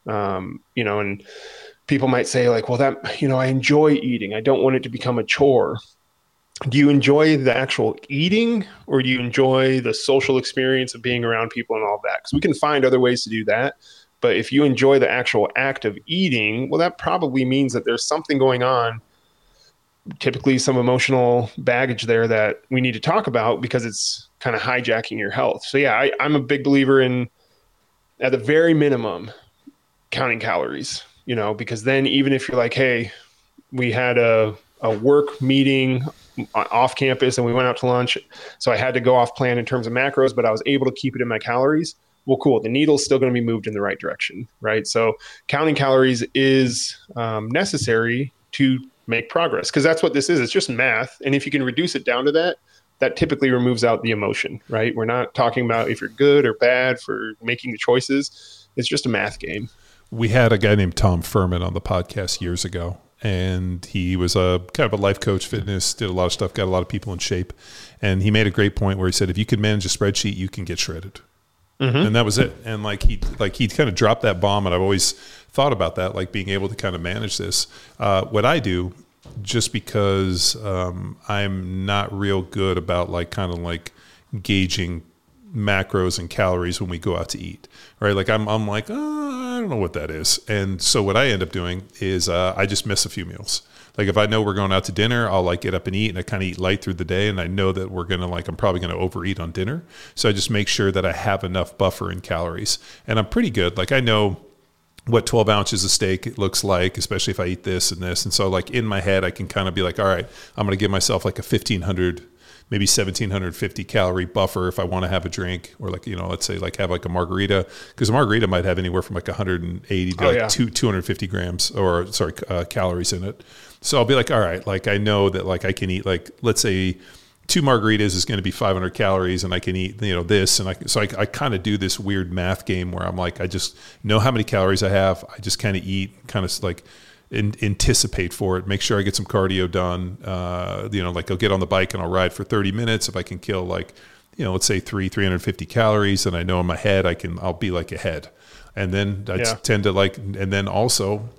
you know, and people might say like, well, that, you know, I enjoy eating. I don't want it to become a chore. Do you enjoy the actual eating, or do you enjoy the social experience of being around people and all of that? Because we can find other ways to do that. But if you enjoy the actual act of eating, well, that probably means that there's something going on, typically some emotional baggage there that we need to talk about, because it's kind of hijacking your health. So yeah, I'm a big believer in, at the very minimum, counting calories, you know, because then even if you're like, hey, we had a work meeting off campus and we went out to lunch, so I had to go off plan in terms of macros, but I was able to keep it in my calories. Well, cool. The needle's still going to be moved in the right direction, right? So counting calories is necessary to make progress, because that's what this is. It's just math. And if you can reduce it down to that, that typically removes out the emotion, right? We're not talking about if you're good or bad for making the choices. It's just a math game. We had a guy named Tom Furman on the podcast years ago, and he was a kind of a life coach, fitness, did a lot of stuff, got a lot of people in shape. And he made a great point where he said, if you can manage a spreadsheet, you can get shredded. Mm-hmm. And that was it. And he kind of dropped that bomb. And I've always thought about that, like being able to kind of manage this. What I do, just because I'm not real good about gauging macros and calories when we go out to eat, right? Like I'm like, I don't know what that is. And so what I end up doing is I just miss a few meals. Like if I know we're going out to dinner, I'll like get up and eat, and I kind of eat light through the day. And I know that I'm probably going to overeat on dinner. So I just make sure that I have enough buffer in calories, and I'm pretty good. Like I know what 12 ounces of steak looks like, especially if I eat this and this. And so like in my head, I can kind of be like, all right, I'm going to give myself like a 1,500, maybe 1,750 calorie buffer if I want to have a drink, or like, you know, let's say like have like a margarita, because a margarita might have anywhere from like 180 to 250 grams calories in it. So I'll be like, all right, like I know that like I can eat like, let's say 2 margaritas is going to be 500 calories, and I can eat, you know, this. And I kind of do this weird math game where I'm like, I just know how many calories I have. I just kind of eat, kind of like anticipate for it, make sure I get some cardio done. You know, like I'll get on the bike and I'll ride for 30 minutes. If I can kill like, you know, let's say 350 calories, and I know in my head I'll be like ahead. And then I tend to like, and then also,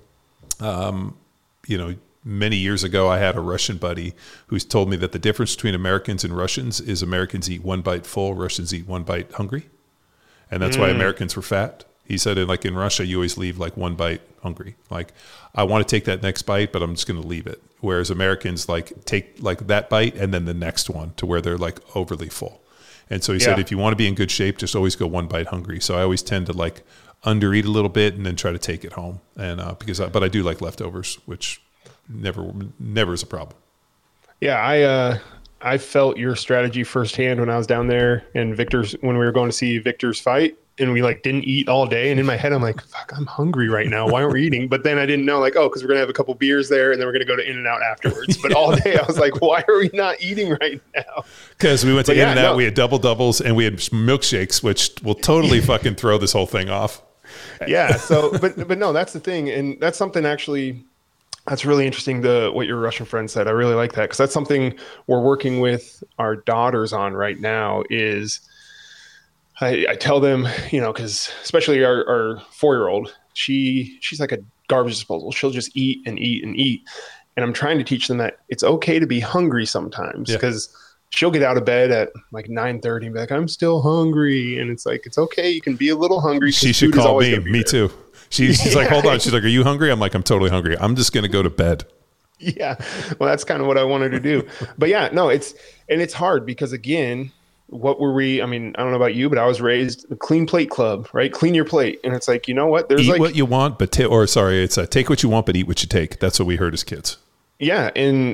you know, many years ago, I had a Russian buddy who's told me that the difference between Americans and Russians is Americans eat 1 bite full, Russians eat 1 bite hungry. And that's why Americans were fat. He said, like in Russia, you always leave like 1 bite hungry. Like, I want to take that next bite, but I'm just going to leave it. Whereas Americans like take like that bite and then the next one, to where they're like overly full. And so he said, if you want to be in good shape, just always go 1 bite hungry. So I always tend to like undereat a little bit and then try to take it home. And but I do like leftovers, which never is a problem. Yeah, I felt your strategy firsthand when I was down there and when we were going to see Victor's fight, and we like didn't eat all day. And in my head, I'm like, fuck, I'm hungry right now. Why aren't we eating? But then I didn't know, like, because we're going to have a couple beers there and then we're going to go to In-N-Out afterwards. But all day I was like, why are we not eating right now? Because we went to In-N-Out, we had doubles, and we had milkshakes, which will totally fucking throw this whole thing off. Yeah. So, but no, that's the thing. And that's something actually, that's really interesting, what your Russian friend said. I really like that, because that's something we're working with our daughters on right now, is I tell them, because especially our 4-year-old, she's like a garbage disposal. She'll just eat and eat and eat. And I'm trying to teach them that it's okay to be hungry sometimes, because she'll get out of bed at like 9:30 and be like, I'm still hungry. And it's like, it's okay. You can be a little hungry. She should call me too. She's like, hold on. She's like, are you hungry? I'm like, I'm totally hungry. I'm just going to go to bed. Yeah. Well, that's kind of what I wanted to do. But yeah, no, it's hard because, again, what were we? I mean, I don't know about you, but I was raised the clean plate club, right? Clean your plate. And it's like, you know what? There's eat what you want, but it's take what you want, but eat what you take. That's what we heard as kids. Yeah. And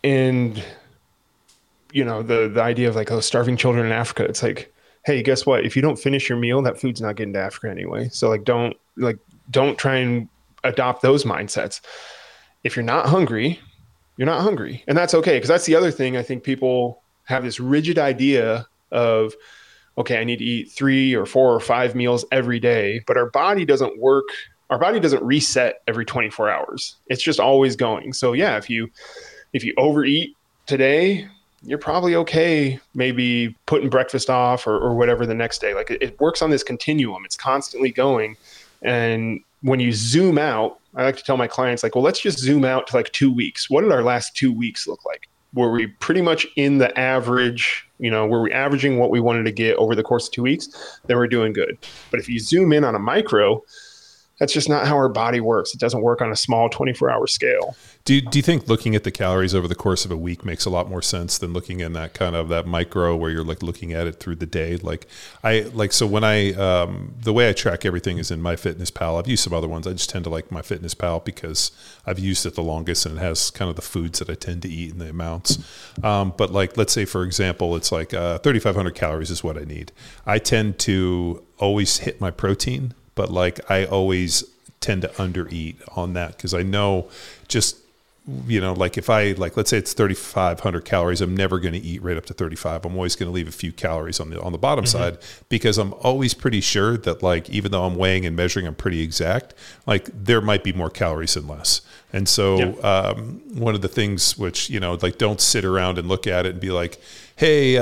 the idea of like, starving children in Africa, it's like, hey, guess what? If you don't finish your meal, that food's not getting to Africa anyway. So like, don't try and adopt those mindsets. If you're not hungry, you're not hungry. And that's okay. Because that's the other thing. I think people have this rigid idea of, okay, I need to eat 3 or 4 or 5 meals every day, but our body doesn't work. Our body doesn't reset every 24 hours. It's just always going. So yeah, if you overeat today, you're probably okay maybe putting breakfast off or whatever the next day. Like it works on this continuum. It's constantly going. And when you zoom out, I like to tell my clients, like, well, let's just zoom out to like 2 weeks. What did our last 2 weeks look like? Were we pretty much in the average, were we averaging what we wanted to get over the course of 2 weeks? Then we're doing good. But if you zoom in on a micro, that's just not how our body works. It doesn't work on a small 24-hour scale. Do you think looking at the calories over the course of a week makes a lot more sense than looking in that kind of that micro where you're like looking at it through the day? So when the way I track everything is in MyFitnessPal. I've used some other ones. I just tend to like MyFitnessPal because I've used it the longest and it has kind of the foods that I tend to eat and the amounts. But like, let's say for example, it's like 3,500 calories is what I need. I tend to always hit my protein, but like I always tend to undereat on that because I know just, like if let's say it's 3,500 calories, I'm never going to eat right up to 35. I'm always going to leave a few calories on the bottom side because I'm always pretty sure that like, even though I'm weighing and measuring, I'm pretty exact, like there might be more calories than less. And so one of the things which, don't sit around and look at it and be like, hey,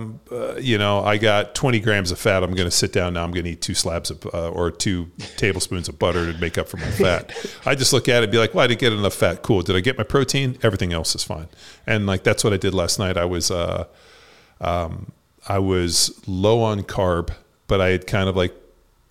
I got 20 grams of fat. I'm going to sit down now. I'm going to eat 2 slabs of, or 2 tablespoons of butter to make up for my fat. I just look at it and be like, well, I didn't get enough fat. Cool. Did I get my protein? Everything else is fine. And like, that's what I did last night. I was low on carb, but I had kind of like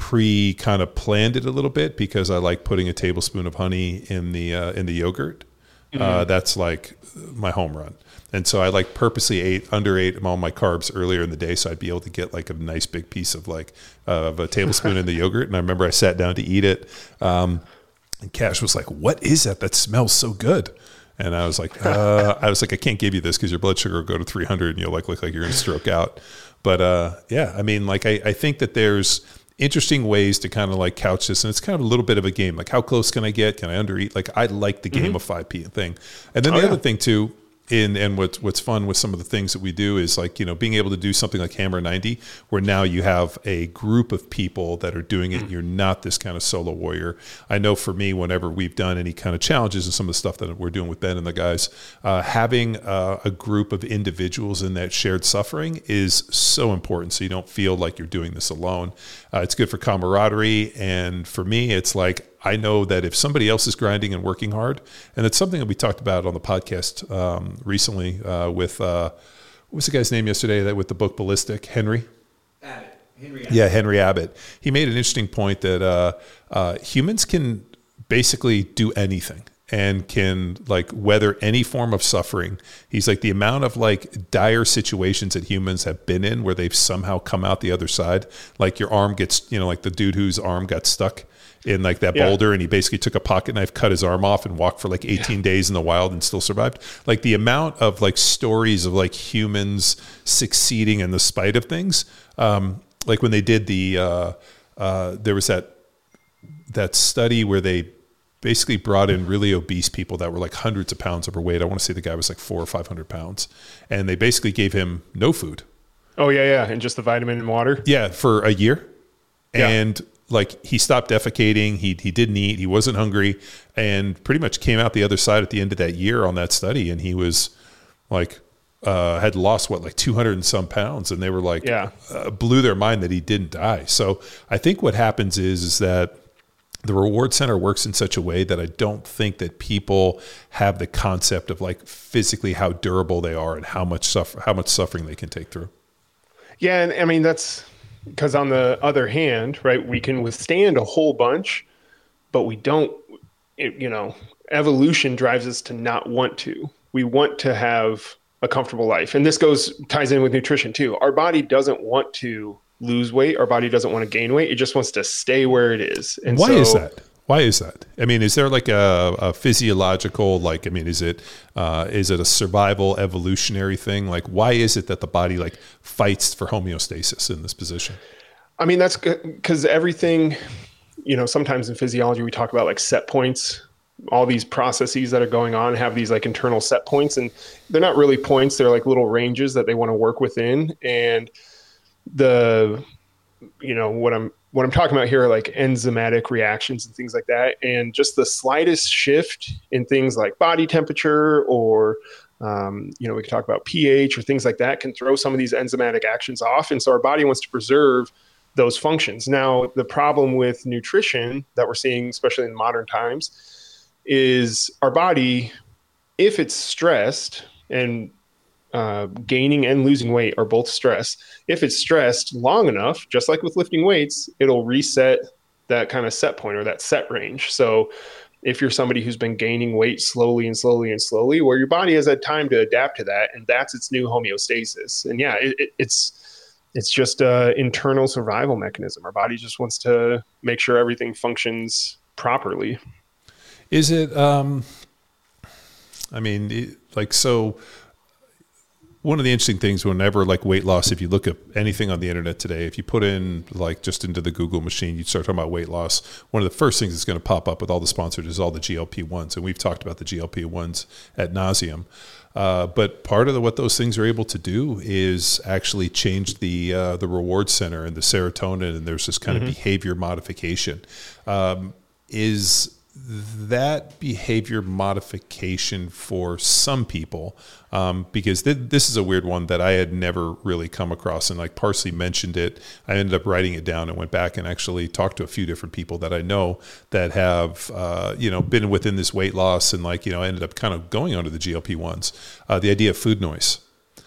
planned it a little bit because I like putting a tablespoon of honey in the yogurt. That's like my home run. And so I like purposely underate all my carbs earlier in the day so I'd be able to get like a nice big piece of like of a tablespoon in the yogurt. And I remember I sat down to eat it. And Cash was like, what is that? That smells so good. And I was like, I can't give you this because your blood sugar will go to 300 and you'll like look like you're going to stroke out. But I mean, like I think that there's interesting ways to kind of like couch this. And it's kind of a little bit of a game. Like how close can I get? Can I undereat? Like I like the gamify thing. And then the other thing too, and what's fun with some of the things that we do is like, being able to do something like Hammer 90, where now you have a group of people that are doing it. You're not this kind of solo warrior. I know for me, whenever we've done any kind of challenges and some of the stuff that we're doing with Ben and the guys, having a group of individuals in that shared suffering is so important. So you don't feel like you're doing this alone. It's good for camaraderie. And for me, it's like, I know that if somebody else is grinding and working hard, and it's something that we talked about on the podcast recently with, what was the guy's name yesterday that with the book Ballistic? Henry Abbott. Yeah, Henry Abbott. He made an interesting point that humans can basically do anything and can like weather any form of suffering. He's like the amount of like dire situations that humans have been in where they've somehow come out the other side. Like your arm gets, like the dude whose arm got stuck in like that boulder and he basically took a pocket knife, cut his arm off and walked for like 18 days in the wild and still survived. Like the amount of like stories of like humans succeeding in the spite of things. Like when they did there was that study where they basically brought in really obese people that were like hundreds of pounds overweight. I want to say the guy was like 400 or 500 pounds and they basically gave him no food. Oh yeah. And just the vitamin and water. Yeah. For a year. And like he stopped defecating. He didn't eat. He wasn't hungry and pretty much came out the other side at the end of that year on that study. And he was like had lost like 200 and some pounds, and they were like, blew their mind that he didn't die. So I think what happens is that the reward center works in such a way that I don't think that people have the concept of like physically how durable they are and how much suffering they can take through. Yeah. And I mean, that's because on the other hand, right, we can withstand a whole bunch, but we don't, evolution drives us to not want to. We want to have a comfortable life. And this ties in with nutrition too. Our body doesn't want to lose weight. Our body doesn't want to gain weight. It just wants to stay where it is. And why is that? Why is that? I mean, is there like a physiological, like, I mean, is it a survival evolutionary thing? Like, why is it that the body like fights for homeostasis in this position? I mean, that's because everything, sometimes in physiology, we talk about like set points. All these processes that are going on have these like internal set points, and they're not really points. They're like little ranges that they want to work within. And what I'm talking about here are like enzymatic reactions and things like that. And just the slightest shift in things like body temperature or, we can talk about pH or things like that can throw some of these enzymatic actions off. And so our body wants to preserve those functions. Now, the problem with nutrition that we're seeing, especially in modern times, is our body, if it's stressed, and gaining and losing weight are both stress. If it's stressed long enough, just like with lifting weights, it'll reset that kind of set point or that set range. So if you're somebody who's been gaining weight slowly and slowly and slowly, where your body has had time to adapt to that, and that's its new homeostasis. And yeah, it's just an internal survival mechanism. Our body just wants to make sure everything functions properly. Is it, so one of the interesting things whenever like weight loss, if you look at anything on the internet today, if you put in like just into the Google machine, you start talking about weight loss, one of the first things that's going to pop up with all the sponsors is all the GLP-1s. And we've talked about the GLP-1s ad nauseum. But part of what those things are able to do is actually change the reward center and the serotonin. And there's this kind of behavior modification. Is that behavior modification for some people, because this is a weird one that I had never really come across, and like Parsley mentioned it. I ended up writing it down and went back and actually talked to a few different people that I know that have, been within this weight loss and ended up kind of going onto the GLP-1s, the idea of food noise.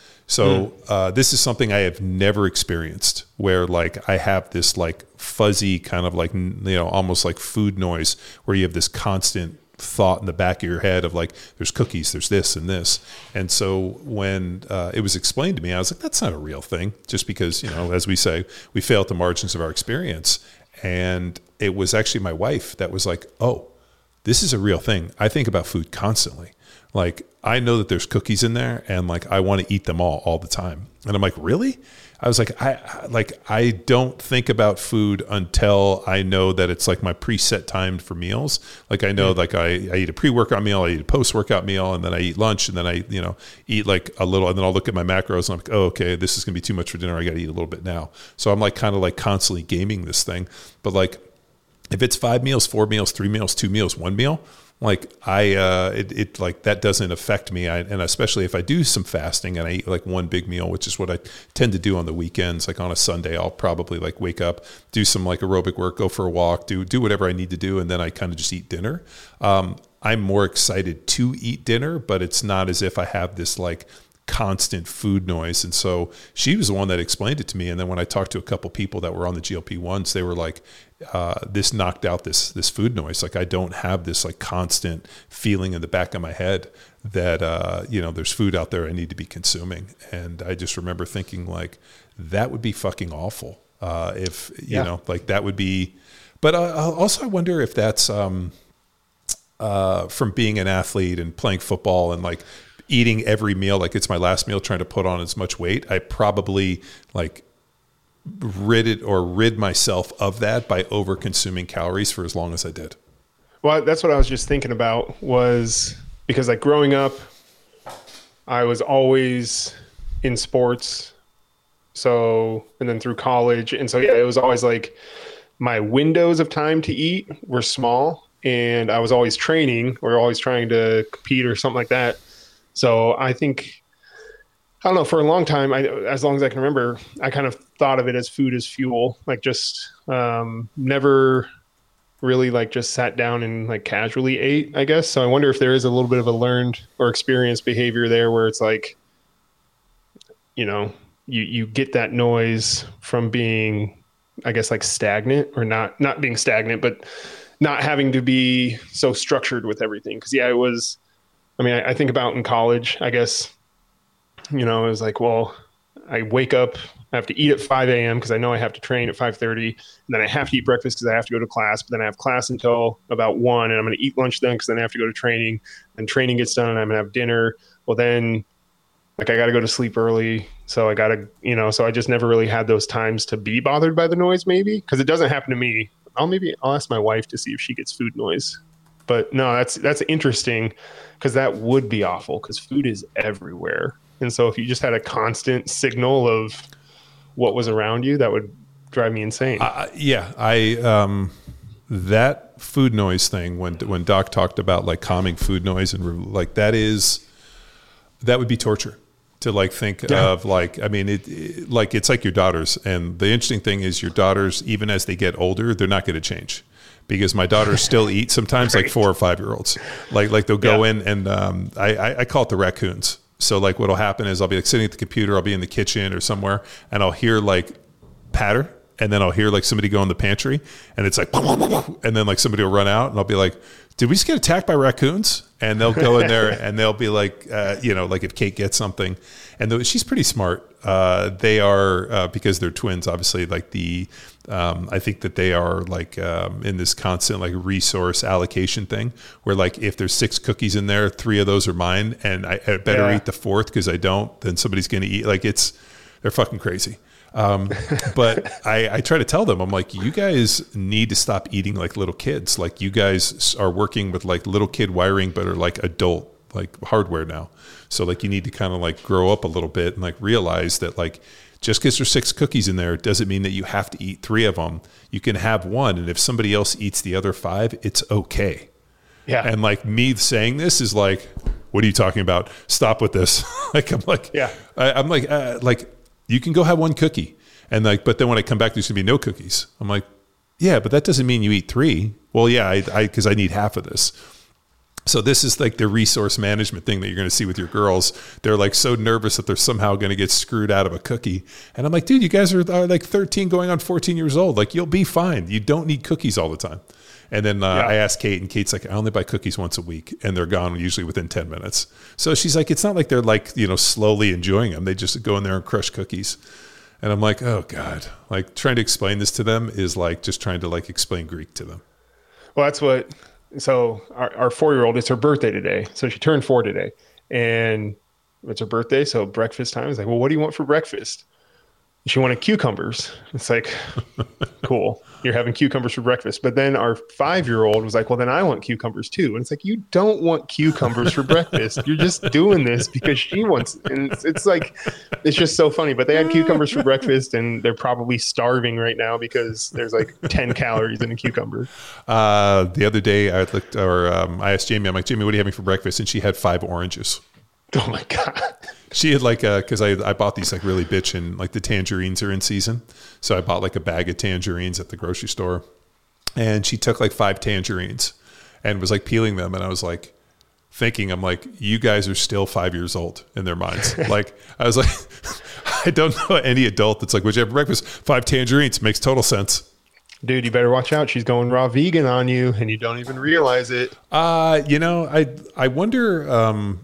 So this is something I have never experienced, where like I have this like fuzzy kind of like, almost like food noise, where you have this constant thought in the back of your head of like, there's cookies, there's this and this. And so when it was explained to me, I was like, that's not a real thing, just because, as we say, we fail at the margins of our experience. And it was actually my wife that was like, oh, this is a real thing. I think about food constantly. Like, I know that there's cookies in there, and like I want to eat them all the time. And I'm like, really? I was like, I don't think about food until I know that it's like my preset time for meals. Like I know, like I eat a pre-workout meal, I eat a post-workout meal, and then I eat lunch, and then I, eat like a little, and then I'll look at my macros and I'm like, oh, okay, this is going to be too much for dinner. I got to eat a little bit now. So I'm like kind of like constantly gaming this thing. But like, if it's 5 meals, 4 meals, 3 meals, 2 meals, 1 meal, like it like that doesn't affect me. And especially if I do some fasting and I eat like one big meal, which is what I tend to do on the weekends. Like on a Sunday, I'll probably like wake up, do some like aerobic work, go for a walk, do whatever I need to do. And then I kind of just eat dinner. I'm more excited to eat dinner, but it's not as if I have this like constant food noise. And so she was the one that explained it to me. And then when I talked to a couple people that were on the GLP-1s, they were like, this knocked out this food noise. Like I don't have this like constant feeling in the back of my head that, there's food out there I need to be consuming. And I just remember thinking like, that would be fucking awful. If, like that would be, but also I wonder if that's, from being an athlete and playing football and like eating every meal, like it's my last meal, trying to put on as much weight, I probably like rid myself of that by over consuming calories for as long as I did. Well, that's what I was just thinking about, was because like growing up, I was always in sports. So, and then through college. And so, yeah, it was always like my windows of time to eat were small, and I was always training or always trying to compete or something like that. So I think I don't know, for a long time, as long as I can remember, I kind of thought of it as food as fuel, like just never really like just sat down and like casually ate, I guess. So I wonder if there is a little bit of a learned or experienced behavior there where it's like, you get that noise from being, I guess, like stagnant, or not being stagnant, but not having to be so structured with everything. Cause yeah, it was, I think about in college, I guess, it was like, well, I wake up, I have to eat at 5 a.m. because I know I have to train at 5:30, and then I have to eat breakfast because I have to go to class. But then I have class until about 1, and I'm going to eat lunch then because then I have to go to training. And training gets done, and I'm going to have dinner. Well, then, like, I got to go to sleep early, so I got to, so I just never really had those times to be bothered by the noise. Maybe because it doesn't happen to me. I'll ask my wife to see if she gets food noise. But no, that's interesting because that would be awful because food is everywhere. And so if you just had a constant signal of what was around you, that would drive me insane. That food noise thing, when Doc talked about like calming food noise and like that would be torture to like think of like, it's like your daughters. And the interesting thing is your daughters, even as they get older, they're not going to change. Because my daughters still eat sometimes like 4 or 5 year olds. Like they'll go in and I call it the raccoons. So like what'll happen is I'll be like sitting at the computer, I'll be in the kitchen or somewhere, and I'll hear like patter, and then I'll hear like somebody go in the pantry, and it's like, and then like somebody will run out, and I'll be like, did we just get attacked by raccoons? And they'll go in there and they'll be like, like if Kate gets something, and she's pretty smart. They are, because they're twins, obviously, like I think that they are like in this constant like resource allocation thing where like if there's 6 cookies in there, 3 of those are mine, and I better eat the 4th because I don't, then somebody's going to eat. Like they're fucking crazy. But I try to tell them, I'm like, you guys need to stop eating like little kids. Like you guys are working with like little kid wiring, but are like adult, like hardware now. So like you need to kind of like grow up a little bit and like realize that like just because there's 6 cookies in there doesn't mean that you have to eat 3 of them. You can have 1, and if somebody else eats the other 5, it's okay. Yeah. And like me saying this is like, what are you talking about? Stop with this. I'm like, you can go have 1 cookie, and like, but then when I come back, there's gonna be no cookies. I'm like, yeah, but that doesn't mean you eat 3. Well, yeah, because I need half of this. So this is like the resource management thing that you're going to see with your girls. They're like so nervous that they're somehow going to get screwed out of a cookie. And I'm like, dude, you guys are like 13 going on 14 years old. Like you'll be fine. You don't need cookies all the time. And then I asked Kate, and Kate's like, I only buy cookies once a week, and they're gone usually within 10 minutes. So she's like, it's not like they're like, slowly enjoying them. They just go in there and crush cookies. And I'm like, oh God, like trying to explain this to them is like just trying to like explain Greek to them. Well, so our 4-year-old, it's her birthday today. So she turned 4 today, and it's her birthday. So breakfast time is like, well, what do you want for breakfast? She wanted cucumbers. It's like, cool. You're having cucumbers for breakfast. But then our 5-year-old was like, well, then I want cucumbers too. And it's like, you don't want cucumbers for breakfast. You're just doing this because she wants. And it's like, it's just so funny. But they had cucumbers for breakfast, and they're probably starving right now because there's like 10 calories in a cucumber. The other day I asked Jamie, I'm like, Jamie, what are you having for breakfast? And she had 5 oranges. Oh my God. She had like because I bought these like really bitchin', like the tangerines are in season. So I bought like a bag of tangerines at the grocery store, and she took like 5 tangerines and was like peeling them. And I was like thinking, I'm like, you guys are still 5 years old in their minds. Like I was like, I don't know any adult that's like, would you have breakfast? 5 tangerines makes total sense. Dude, you better watch out. She's going raw vegan on you, and you don't even realize it. I wonder,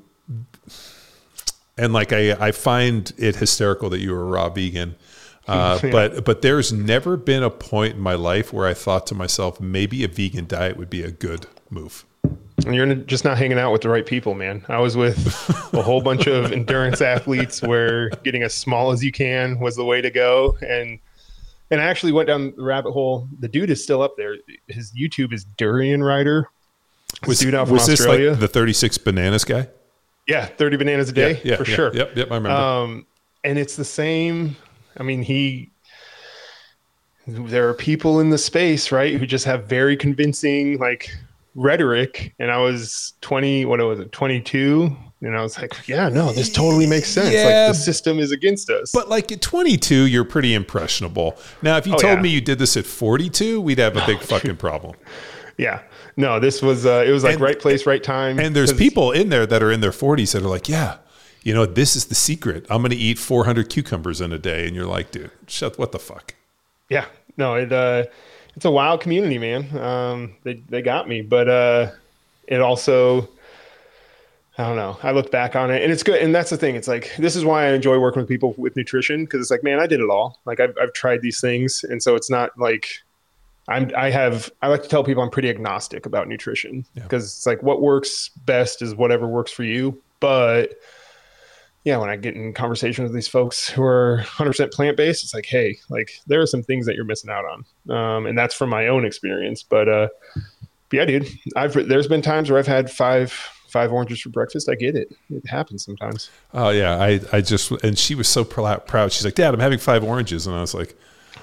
and like I find it hysterical that you were a raw vegan, but there's never been a point in my life where I thought to myself, maybe a vegan diet would be a good move. And you're just not hanging out with the right people, man. I was with a whole bunch of endurance athletes where getting as small as you can was the way to go. And I actually went down the rabbit hole. The dude is still up there. His YouTube is Durian Rider. Was dude out from Australia. This like the 36 bananas guy? Yeah, 30 bananas a day, for sure. Yep, I remember. And it's the same. I mean, there are people in the space, right, who just have very convincing, like, rhetoric, and I was 22. And I was like, yeah, no, this totally makes sense. Yeah, like the system is against us. But like at 22, you're pretty impressionable. Now, if you told me you did this at 42, we'd have a big fucking problem. Yeah. No, this was, it was like right place, right time. And there's people in there that are in their 40s that are like, yeah, you know, this is the secret. I'm going to eat 400 cucumbers in a day. And you're like, dude, what the fuck? Yeah. No, it's a wild community, man. They got me, but it also, I don't know. I look back on it and it's good. And that's the thing. It's like, this is why I enjoy working with people with nutrition. Cause it's like, man, I did it all. Like I've tried these things. And so it's not like I like to tell people I'm pretty agnostic about nutrition because it's like what works best is whatever works for you. But yeah, when I get in conversations with these folks who are 100% plant-based, it's like, hey, like there are some things that you're missing out on. And that's from my own experience. But yeah, dude, there's been times where I've had five oranges for breakfast. I get it. It happens sometimes. Oh yeah. I just, and she was so proud. She's like, Dad, I'm having 5 oranges. And I was like,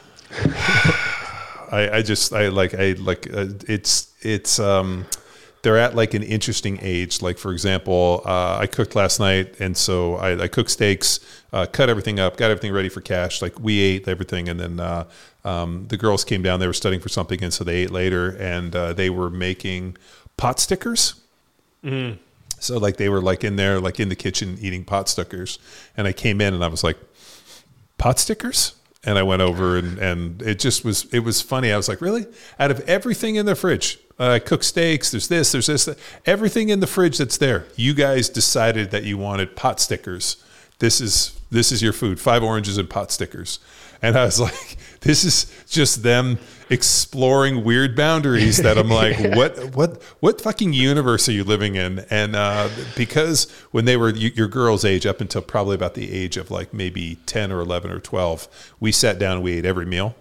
they're at like an interesting age. Like for example, I cooked last night. And so I cooked steaks, cut everything up, got everything ready for Cash. Like we ate everything. And then, the girls came down, they were studying for something. And so they ate later and, they were making pot stickers. Mm. So like they were like in there, like in the kitchen eating pot stickers. And I came in and I was like, pot stickers? And I went over and it was funny. I was like, really? Out of everything in the fridge, I cook steaks, there's this, everything in the fridge that's there. You guys decided that you wanted pot stickers. This is your food, 5 oranges and pot stickers. And I was like, this is just them exploring weird boundaries that I'm like, what fucking universe are you living in? And because when they were your girl's age, up until probably about the age of like maybe 10 or 11 or 12, we sat down and we ate every meal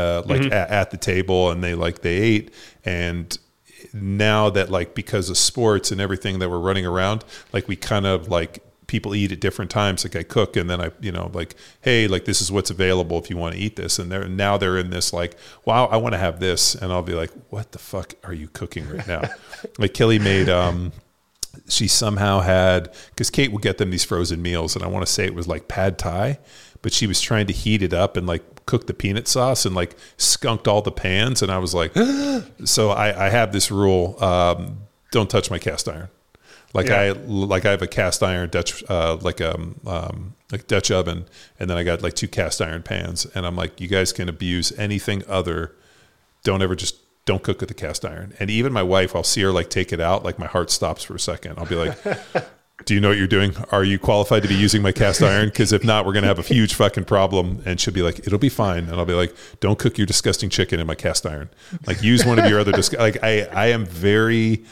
at the table, and they ate. And now that like because of sports and everything that we're running around, like we kind of like people eat at different times. Like I cook and then I, like, hey, like this is what's available if you want to eat this. And they're in this like, wow, I want to have this. And I'll be like, what the fuck are you cooking right now? Like Kelly made, she somehow had, because Kate will get them these frozen meals, and I want to say it was like pad thai, but she was trying to heat it up and like cook the peanut sauce and like skunked all the pans. And I was like, so I have this rule, don't touch my cast iron. Like I have a cast iron Dutch, like Dutch oven, and then I got like 2 cast iron pans, and I'm like, you guys can abuse anything other. Don't cook with the cast iron. And even my wife, I'll see her like take it out, like my heart stops for a second. I'll be like, do you know what you're doing? Are you qualified to be using my cast iron? Because if not, we're going to have a huge fucking problem. And she'll be like, it'll be fine. And I'll be like, don't cook your disgusting chicken in my cast iron. Like use one of your other, like I am very,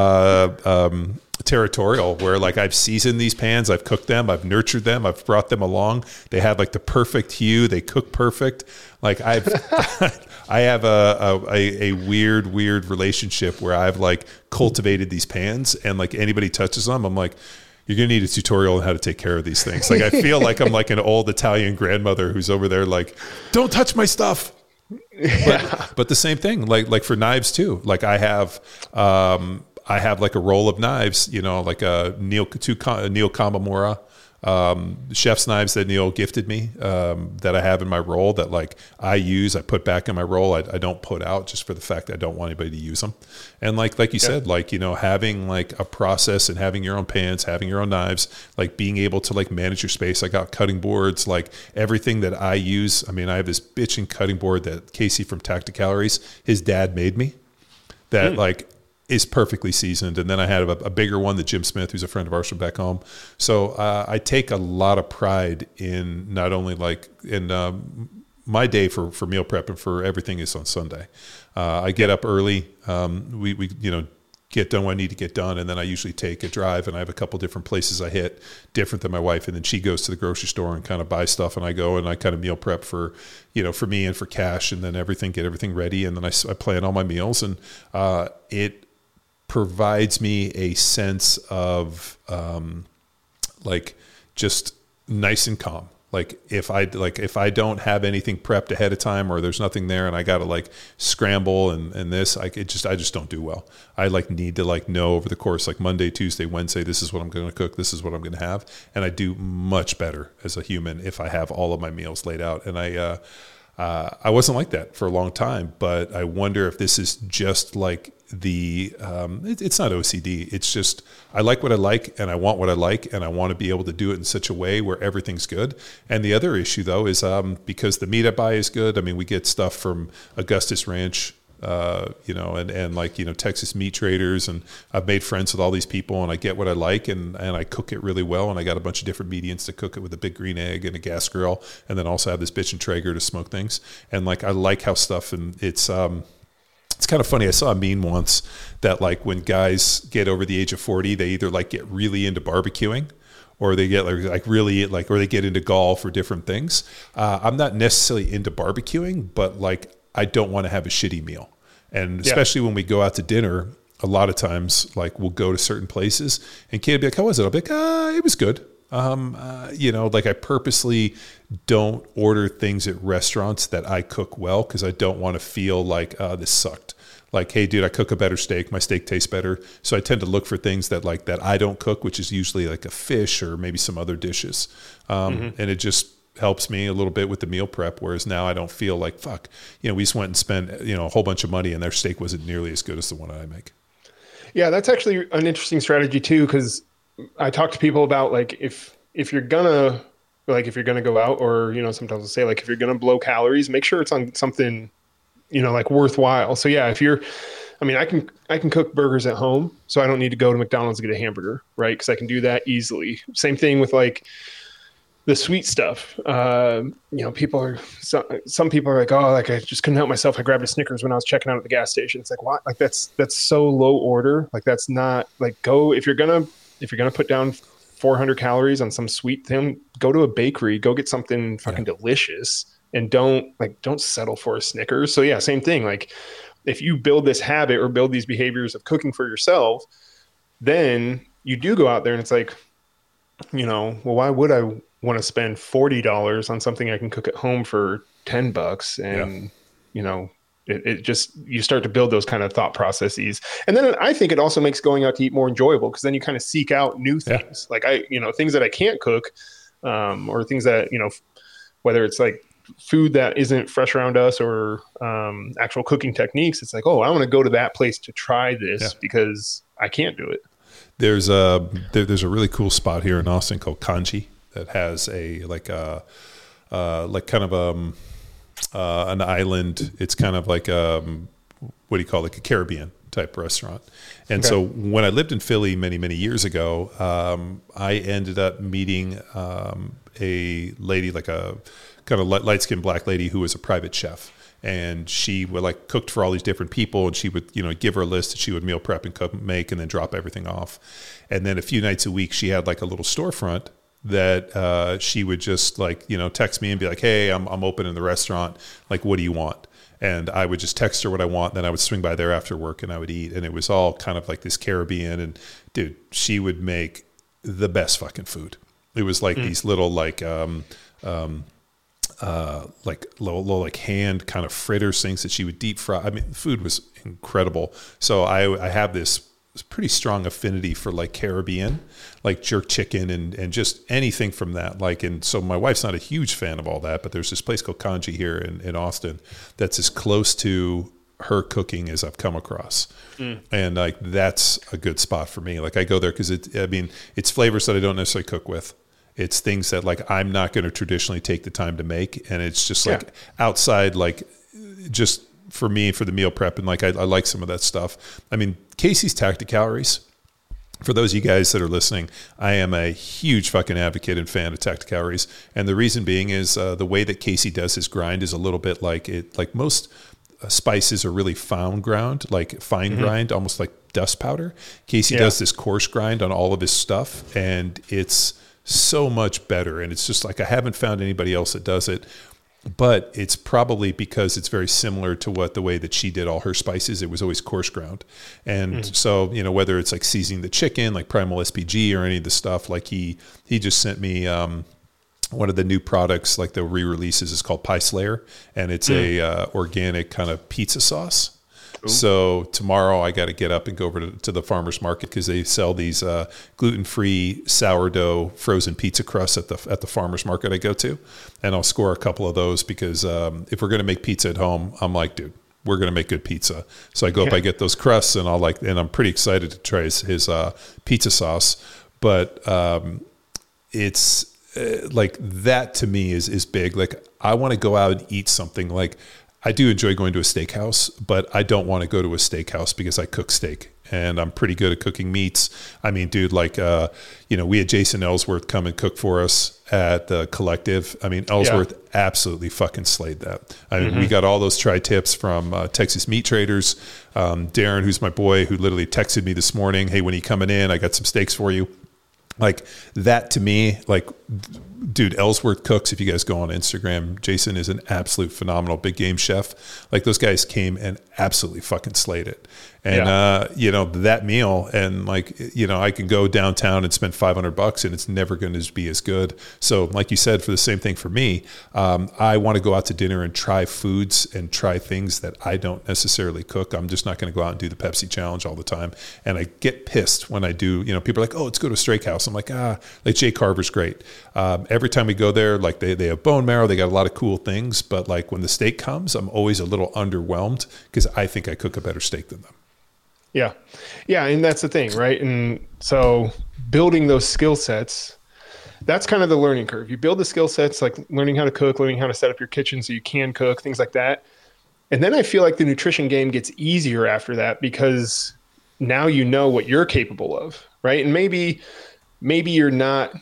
territorial, where like I've seasoned these pans, I've cooked them, I've nurtured them, I've brought them along. They have like the perfect hue. They cook perfect. Like I have a weird relationship where I've like cultivated these pans, and like anybody touches them, I'm like, you're going to need a tutorial on how to take care of these things. Like I feel like I'm like an old Italian grandmother who's over there like, don't touch my stuff. But the same thing, like for knives too. Like I have like a roll of knives, like a Neil Kamamura chef's knives that Neil gifted me, that I have in my roll that like I put back in my roll. I don't put out just for the fact that I don't want anybody to use them. And like you said, like, having like a process and having your own pans, having your own knives, like being able to like manage your space. I got cutting boards, like everything that I use. I mean, I have this bitchin' cutting board that Casey from Tacticalories, his dad made me, that like is perfectly seasoned. And then I had a bigger one that Jim Smith, who's a friend of ours from back home. So I take a lot of pride in not only like in my day for meal prep and for everything is on Sunday. I get up early. We get done what I need to get done. And then I usually take a drive, and I have a couple different places I hit different than my wife. And then she goes to the grocery store and kind of buy stuff. And I go and I kind of meal prep for me and for Cash, and then get everything ready. And then I plan all my meals, and it provides me a sense of like just nice and calm. Like if I don't have anything prepped ahead of time or there's nothing there and I got to like scramble and this, I just don't do well. I like need to like know over the course, like Monday, Tuesday, Wednesday, this is what I'm going to cook. This is what I'm going to have. And I do much better as a human if I have all of my meals laid out. And I wasn't like that for a long time, but I wonder if this is just like it's not OCD. It's just, I like what I like and I want what I like and I want to be able to do it in such a way where everything's good. And the other issue though is because the meat I buy is good. I mean, we get stuff from Augustus Ranch, and like, Texas Meat Traders, and I've made friends with all these people and I get what I like and I cook it really well. And I got a bunch of different medians to cook it with a big green egg and a gas grill. And then also have this bitch and Traeger to smoke things. And like, I like how stuff, and it's kind of funny. I saw a meme once that like when guys get over the age of 40, they either like get really into barbecuing or they get like really like, or they get into golf or different things. I'm not necessarily into barbecuing, but like, I don't want to have a shitty meal. And especially when we go out to dinner, a lot of times, like we'll go to certain places and Kate will be like, how was it? I'll be like, it was good. Like I purposely don't order things at restaurants that I cook well because I don't want to feel like, this sucked. Like, hey, dude, I cook a better steak. My steak tastes better. So I tend to look for things that I don't cook, which is usually like a fish or maybe some other dishes. And it just helps me a little bit with the meal prep. Whereas now I don't feel like, fuck, we just went and spent, a whole bunch of money and their steak wasn't nearly as good as the one I make. Yeah, that's actually an interesting strategy too, because I talk to people about like if you're gonna go out, or sometimes I'll say like if you're gonna blow calories, make sure it's on something like worthwhile. So yeah, I can cook burgers at home, so I don't need to go to McDonald's to get a hamburger, right? Because I can do that easily. Same thing with like the sweet stuff. Some people are like, oh, like I just couldn't help myself. I grabbed a Snickers when I was checking out at the gas station. It's like, what? Like that's so low order. Like that's not like if you're gonna put down 400 calories on some sweet thing, go to a bakery, go get something fucking delicious, and don't settle for a Snickers. So yeah, same thing. Like if you build this habit or build these behaviors of cooking for yourself, then you do go out there and it's like, well, why would I want to spend $40 on something I can cook at home for $10? And, it just, you start to build those kind of thought processes. And then I think it also makes going out to eat more enjoyable, because then you kind of seek out new things. Like things that I can't cook, or things that, whether it's like food that isn't fresh around us or actual cooking techniques. It's like, oh, I want to go to that place to try this because I can't do it. There's a really cool spot here in Austin called Kanji that has an island. It's kind of like what do you call it? Like a Caribbean type restaurant. And so when I lived in Philly many, many years ago, I ended up meeting a lady, like a kind of light-skinned black lady who was a private chef. And she would like cooked for all these different people, and she would, give her a list that she would meal prep and cook, make, and then drop everything off. And then a few nights a week, she had like a little storefront that she would just like, text me and be like, hey, I'm opening the restaurant. Like, what do you want? And I would just text her what I want. Then I would swing by there after work and I would eat. And it was all kind of like this Caribbean. And dude, she would make the best fucking food. It was like these little like little like hand kind of fritters things that she would deep fry. I mean, the food was incredible. So I have this pretty strong affinity for like Caribbean, like jerk chicken and just anything from that. Like, and so my wife's not a huge fan of all that, but there's this place called Kanji here in Austin that's as close to her cooking as I've come across. And like, that's a good spot for me. Like I go there because it's flavors that I don't necessarily cook with. It's things that like I'm not going to traditionally take the time to make, and it's just like outside, like just for me for the meal prep, and like I like some of that stuff. I mean, Casey's Tacticalories. For those of you guys that are listening, I am a huge fucking advocate and fan of Tacticalories, and the reason being is the way that Casey does his grind is a little bit like most spices are really fine ground, like fine grind, almost like dust powder. Casey does this coarse grind on all of his stuff, and it's so much better. And it's just like, I haven't found anybody else that does it, but it's probably because it's very similar to the way that she did all her spices. It was always coarse ground. And so, whether it's like seasoning the chicken, like Primal SPG or any of the stuff, like he just sent me, one of the new products, like the re-releases, is called Pie Slayer, and it's a organic kind of pizza sauce. Ooh. So tomorrow I got to get up and go over to the farmer's market because they sell these gluten-free sourdough frozen pizza crusts at the farmer's market I go to, and I'll score a couple of those because if we're going to make pizza at home, I'm like, dude, we're going to make good pizza. So I go up, I get those crusts, and and I'm pretty excited to try his pizza sauce. But it's like that to me is big. Like I want to go out and eat something. Like I do enjoy going to a steakhouse, but I don't want to go to a steakhouse because I cook steak and I'm pretty good at cooking meats. I mean, dude, like, we had Jason Ellsworth come and cook for us at the Collective. I mean, Ellsworth absolutely fucking slayed that. I mean, we got all those tri-tips from Texas Meat Traders. Darren, who's my boy, who literally texted me this morning, hey, when you coming in, I got some steaks for you. Like that to me, like, dude, Ellsworth cooks. If you guys go on Instagram, Jason is an absolute phenomenal big game chef. Like those guys came and absolutely fucking slayed it. And, that meal and like, I can go downtown and spend $500 and it's never going to be as good. So like you said, for the same thing for me, I want to go out to dinner and try foods and try things that I don't necessarily cook. I'm just not going to go out and do the Pepsi challenge all the time. And I get pissed when I do, people are like, oh, let's go to a steakhouse. I'm like, like Jay Carver's great. Every time we go there, like they have bone marrow, they got a lot of cool things. But like when the steak comes, I'm always a little underwhelmed because I think I cook a better steak than them. Yeah. Yeah. And that's the thing, right? And so building those skill sets, that's kind of the learning curve. You build the skill sets, like learning how to cook, learning how to set up your kitchen so you can cook, things like that. And then I feel like the nutrition game gets easier after that because now you know what you're capable of, right? And maybe you're not,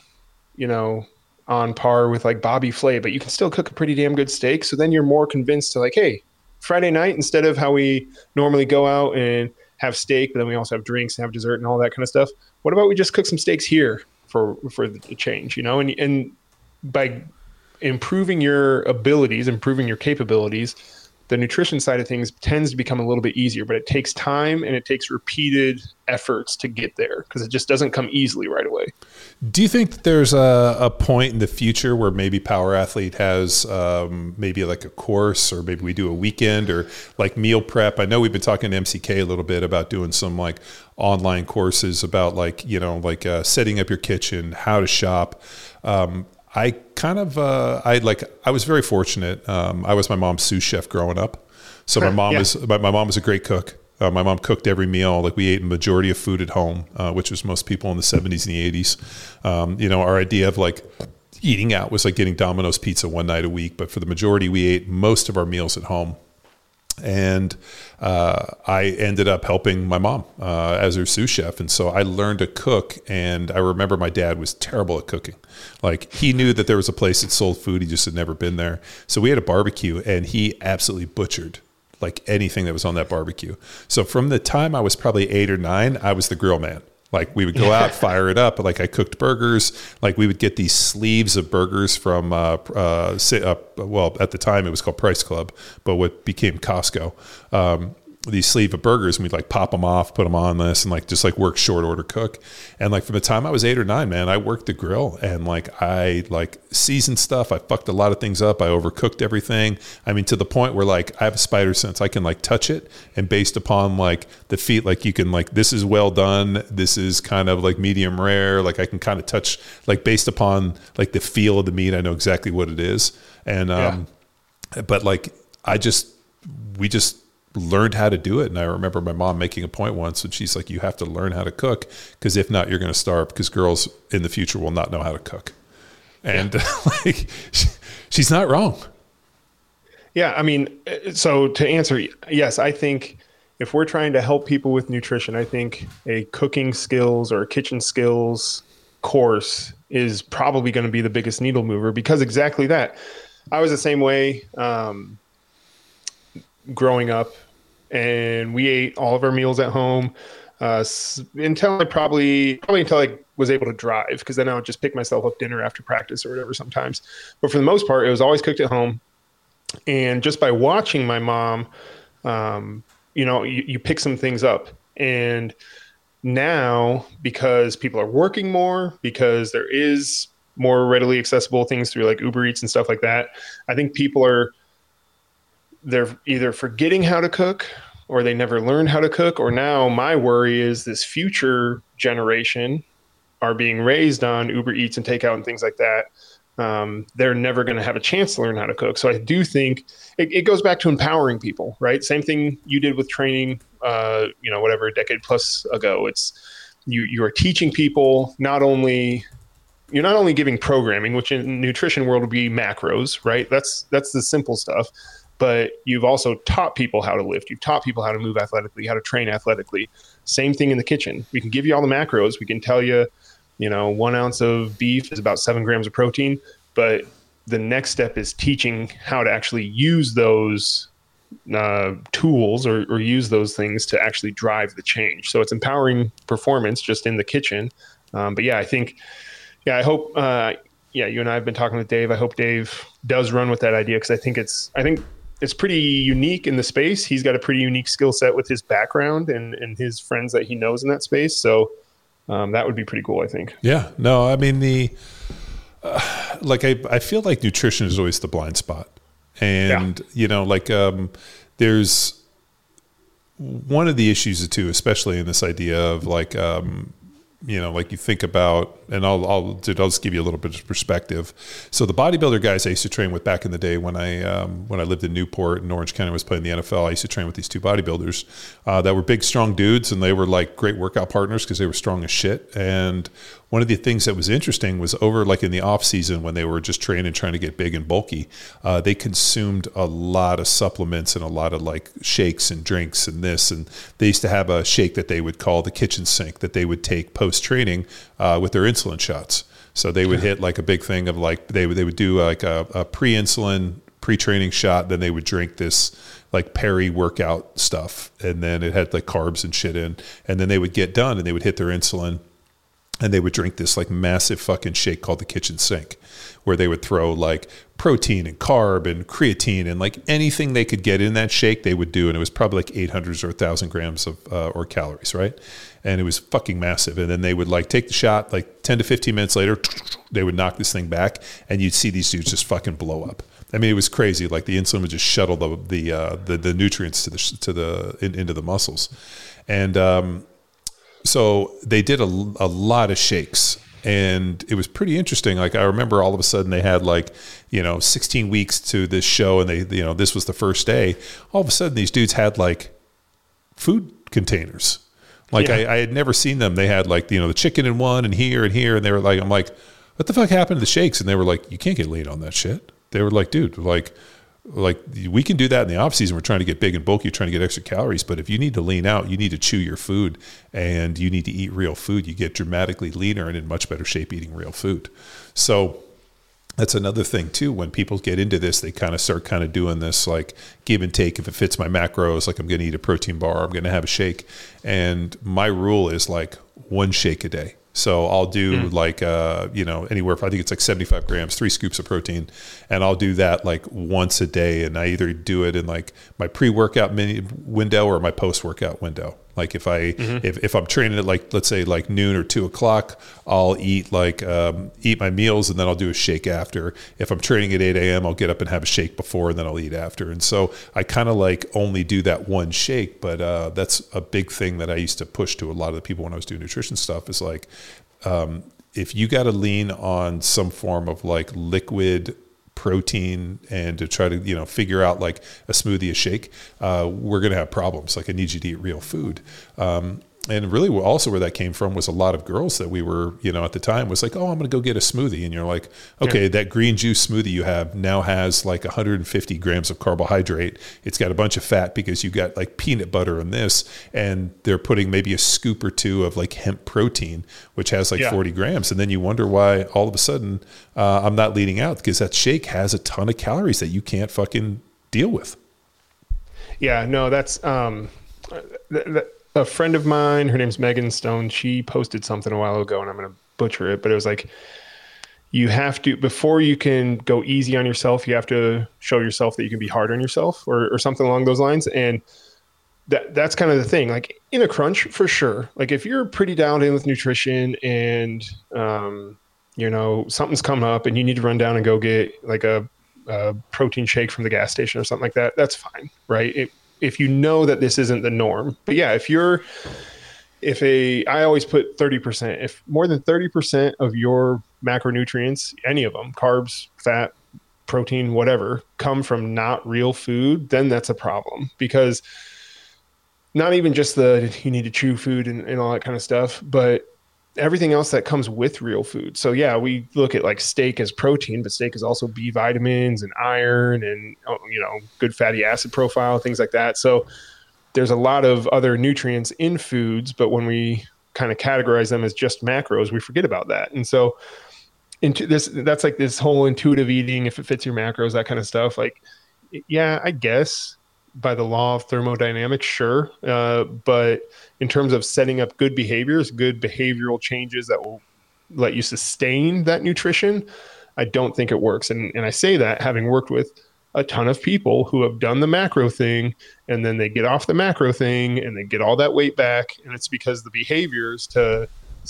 on par with like Bobby Flay, but you can still cook a pretty damn good steak. So then you're more convinced to like, hey, Friday night, instead of how we normally go out and have steak, but then we also have drinks and have dessert and all that kind of stuff. What about we just cook some steaks here for the change, and by improving your abilities, improving your capabilities, the nutrition side of things tends to become a little bit easier, but it takes time and it takes repeated efforts to get there because it just doesn't come easily right away. Do you think that there's a point in the future where maybe Power Athlete has maybe like a course, or maybe we do a weekend or like meal prep? I know we've been talking to MCK a little bit about doing some like online courses about like, setting up your kitchen, how to shop. I was very fortunate. I was my mom's sous chef growing up. So my mom was a great cook. My mom cooked every meal. Like we ate a majority of food at home, which was most people in the 70s and the 80s. Our idea of like eating out was like getting Domino's pizza one night a week. But for the majority, we ate most of our meals at home. And I ended up helping my mom as her sous chef. And so I learned to cook. And I remember my dad was terrible at cooking. Like he knew that there was a place that sold food. He just had never been there. So we had a barbecue and he absolutely butchered like anything that was on that barbecue. So from the time I was probably 8 or 9, I was the grill man. Like we would go out, fire it up. Like I cooked burgers. Like we would get these sleeves of burgers from, at the time it was called Price Club, but what became Costco. These sleeve of burgers, and we'd like pop them off, put them on this, and like just like work short order cook. And like from the time I was 8 or 9, man, I worked the grill and like I like seasoned stuff. I fucked a lot of things up. I overcooked everything. I mean, to the point where like I have a spider sense. I can like touch it, and based upon like the feet, like you can like, this is well done. This is kind of like medium rare. Like I can kind of touch, like based upon like the feel of the meat, I know exactly what it is. And but like we just learned how to do it. And I remember my mom making a point once, and she's like, you have to learn how to cook, because if not, you're going to starve, because girls in the future will not know how to cook. And like, she's not wrong. Yeah. I mean, so to answer, yes, I think if we're trying to help people with nutrition, I think a cooking skills or a kitchen skills course is probably going to be the biggest needle mover, because exactly that. I was the same way growing up, and we ate all of our meals at home until I probably until I was able to drive, because then I would just pick myself up dinner after practice or whatever sometimes. But for the most part, it was always cooked at home. And just by watching my mom, you pick some things up. And now, because people are working more, because there is more readily accessible things through like Uber Eats and stuff like that. I think they're either forgetting how to cook, or they never learned how to cook, or now my worry is this future generation are being raised on Uber Eats and takeout and things like that. They're never going to have a chance to learn how to cook. So I do think it goes back to empowering people, right? Same thing you did with training, whatever, a decade plus ago. It's you are teaching people you're not only giving programming, which in nutrition world would be macros, right? That's the simple stuff. But you've also taught people how to lift. You've taught people how to move athletically, how to train athletically. Same thing in the kitchen. We can give you all the macros. We can tell you, 1 ounce of beef is about 7 grams of protein. But the next step is teaching how to actually use those tools or use those things to actually drive the change. So it's empowering performance just in the kitchen. But yeah, I think, I hope, you and I have been talking with Dave. I hope Dave does run with that idea, because I think it's pretty unique in the space. He's got a pretty unique skill set with his background and his friends that he knows in that space. So that would be pretty cool, I think. Yeah, no, I mean I feel like nutrition is always the blind spot. And, there's one of the issues too, especially in this idea of you think about, and I'll just give you a little bit of perspective. So the bodybuilder guys I used to train with back in the day when I lived in Newport and Orange County was playing the NFL, I used to train with these two bodybuilders that were big, strong dudes, and they were like great workout partners because they were strong as shit. And one of the things that was interesting was over like in the off season when they were just training, trying to get big and bulky, they consumed a lot of supplements and a lot of like shakes and drinks and this. And they used to have a shake that they would call the kitchen sink that they would take post training with their insulin shots. So they would hit like a big thing of like, they would do like a pre-insulin, pre-training shot. Then they would drink this like peri-workout stuff. And then it had like carbs and shit in. And then they would get done and they would hit their insulin. And they would drink this like massive fucking shake called the kitchen sink, where they would throw like protein and carb and creatine and like anything they could get in that shake they would do. And it was probably like 800 or 1,000 grams of or calories, right? And it was fucking massive. And then they would like take the shot, like 10 to 15 minutes later, they would knock this thing back and you'd see these dudes just fucking blow up. I mean, it was crazy. Like the insulin would just shuttle the nutrients into the muscles. And so they did a lot of shakes, and it was pretty interesting. Like I remember all of a sudden they had 16 weeks to this show, and this was the first day. All of a sudden these dudes had like food containers. Like I had never seen them. They had like, the chicken in one and here, and they were like, I'm like, what the fuck happened to the shakes? And they were like, you can't get lean on that shit. They were like, dude, like we can do that in the off season. We're trying to get big and bulky, trying to get extra calories. But if you need to lean out, you need to chew your food and you need to eat real food. You get dramatically leaner and in much better shape eating real food. So that's another thing too. When people get into this, they kind of start doing this like give and take. If it fits my macros, like I'm going to eat a protein bar, I'm going to have a shake. And my rule is like 1 shake a day. So I'll do anywhere from, I think it's like 75 grams, 3 scoops of protein. And I'll do that like once a day. And I either do it in like my pre-workout window or my post-workout window. Like if I'm training at like, let's say like noon or 2 o'clock, I'll eat my meals and then I'll do a shake after. If I'm training at 8 a.m., I'll get up and have a shake before and then I'll eat after. And so I kind of like only do that 1 shake, but that's a big thing that I used to push to a lot of the people when I was doing nutrition stuff is like, if you got to lean on some form of like liquid protein and to try to figure out like a smoothie, a shake, we're going to have problems. Like I need you to eat real food. And really also where that came from was a lot of girls that we were, at the time was like, oh, I'm going to go get a smoothie. And you're like, okay, that green juice smoothie you have now has like 150 grams of carbohydrate. It's got a bunch of fat because you got like peanut butter in this, and they're putting maybe a scoop or 2 of like hemp protein, which has like 40 grams. And then you wonder why all of a sudden I'm not leaning out, because that shake has a ton of calories that you can't fucking deal with. Yeah, no, that's, a friend of mine, her name's Megan Stone, she posted something a while ago, and I'm going to butcher it, but it was like, you have to, before you can go easy on yourself, you have to show yourself that you can be hard on yourself, or something along those lines. And that's kind of the thing, like in a crunch for sure. Like if you're pretty dialed in with nutrition and, something's come up and you need to run down and go get like a protein shake from the gas station or something like that, that's fine, right? If you know that this isn't the norm. But yeah, I always put 30%, if more than 30% of your macronutrients, any of them, carbs, fat, protein, whatever, come from not real food, then that's a problem. Because not even just you need to chew food and all that kind of stuff, but everything else that comes with real food. So yeah, we look at like steak as protein, but steak is also B vitamins and iron and, good fatty acid profile, things like that. So there's a lot of other nutrients in foods, but when we kind of categorize them as just macros, we forget about that. And so that's like this whole intuitive eating, if it fits your macros, that kind of stuff. Like, yeah, I guess by the law of thermodynamics, sure. But in terms of setting up good behaviors, good behavioral changes that will let you sustain that nutrition, I don't think it works. And I say that having worked with a ton of people who have done the macro thing, and then they get off the macro thing and they get all that weight back. And it's because the behaviors to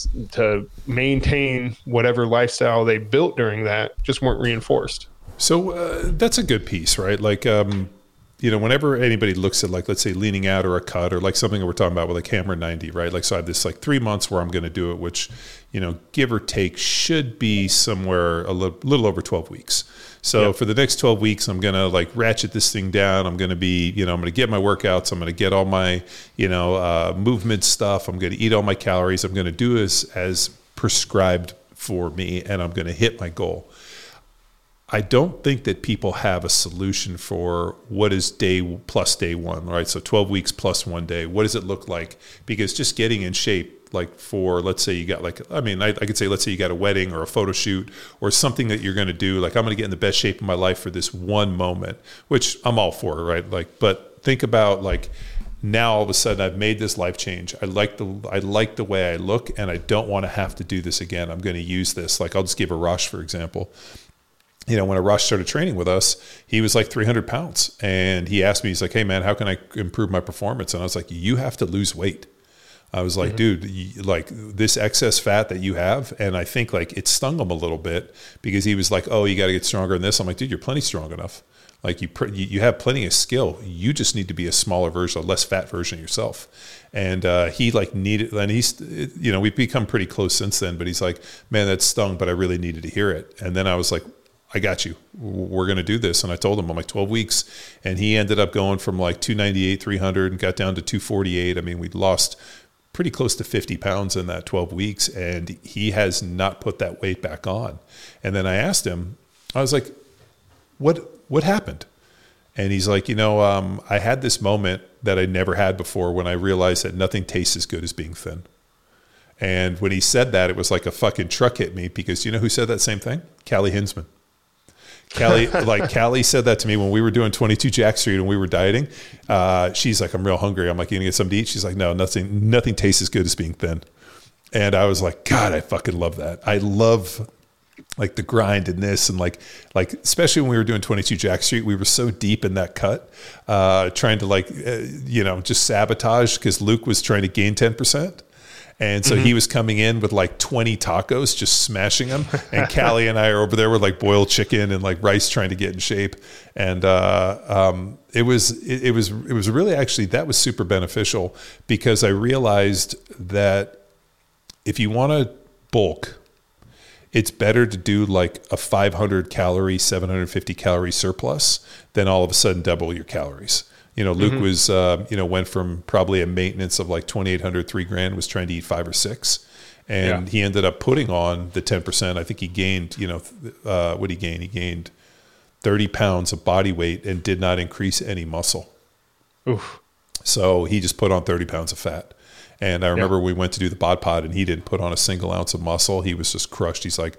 maintain whatever lifestyle they built during that just weren't reinforced. So that's a good piece, right? Like, whenever anybody looks at, like, let's say leaning out or a cut or like something that we're talking about with like Hammer 90, right? Like, so I have this like 3 months where I'm going to do it, which, give or take should be somewhere a little over 12 weeks. So for the next 12 weeks, I'm going to like ratchet this thing down. I'm going to be, I'm going to get my workouts. I'm going to get all my, movement stuff. I'm going to eat all my calories. I'm going to do as prescribed for me, and I'm going to hit my goal. I don't think that people have a solution for what is day plus day one, right? So 12 weeks plus 1 day. What does it look like? Because just getting in shape, like for, let's say you got I could say, let's say you got a wedding or a photo shoot or something that you're going to do. Like, I'm going to get in the best shape of my life for this one moment, which I'm all for, right? Like, but think about like, now all of a sudden I've made this life change. I like the way I look, and I don't want to have to do this again. I'm going to use this. Like, I'll just give Arash, for example. When Arash started training with us, he was like 300 pounds. And he asked me, he's like, hey man, how can I improve my performance? And I was like, you have to lose weight. I was like, dude, like this excess fat that you have. And I think like it stung him a little bit because he was like, oh, you got to get stronger in this. I'm like, dude, you're plenty strong enough. Like you have plenty of skill. You just need to be a smaller version, a less fat version of yourself. And he like needed, and he's, we've become pretty close since then, but he's like, man, that stung, but I really needed to hear it. And then I was like, I got you. We're going to do this. And I told him, I'm like 12 weeks. And he ended up going from like 298, 300 and got down to 248. I mean, we lost pretty close to 50 pounds in that 12 weeks. And he has not put that weight back on. And then I asked him, I was like, what happened? And he's like, I had this moment that I never had before when I realized that nothing tastes as good as being thin. And when he said that, it was like a fucking truck hit me, because you know who said that same thing? Callie Hinsman. Callie said that to me when we were doing 22 Jack Street and we were dieting. She's like, I'm real hungry. I'm like, you gonna get something to eat? She's like, no, nothing tastes as good as being thin. And I was like, God, I fucking love that. I love like the grind in this, and like especially when we were doing 22 Jack Street, we were so deep in that cut, trying to just sabotage, because Luke was trying to gain 10%. And so he was coming in with like 20 tacos, just smashing them. And Callie and I are over there with like boiled chicken and like rice, trying to get in shape. And it was really, actually, that was super beneficial, because I realized that if you want to bulk, it's better to do like a 500 calorie, 750 calorie surplus than all of a sudden double your calories. Luke was, went from probably a maintenance of like 2,800, $3,000, was trying to eat 5 or 6. And he ended up putting on the 10%. I think he gained, what did he gain? He gained 30 pounds of body weight and did not increase any muscle. Oof. So he just put on 30 pounds of fat. And I remember we went to do the bod pod, and he didn't put on a single ounce of muscle. He was just crushed. He's like,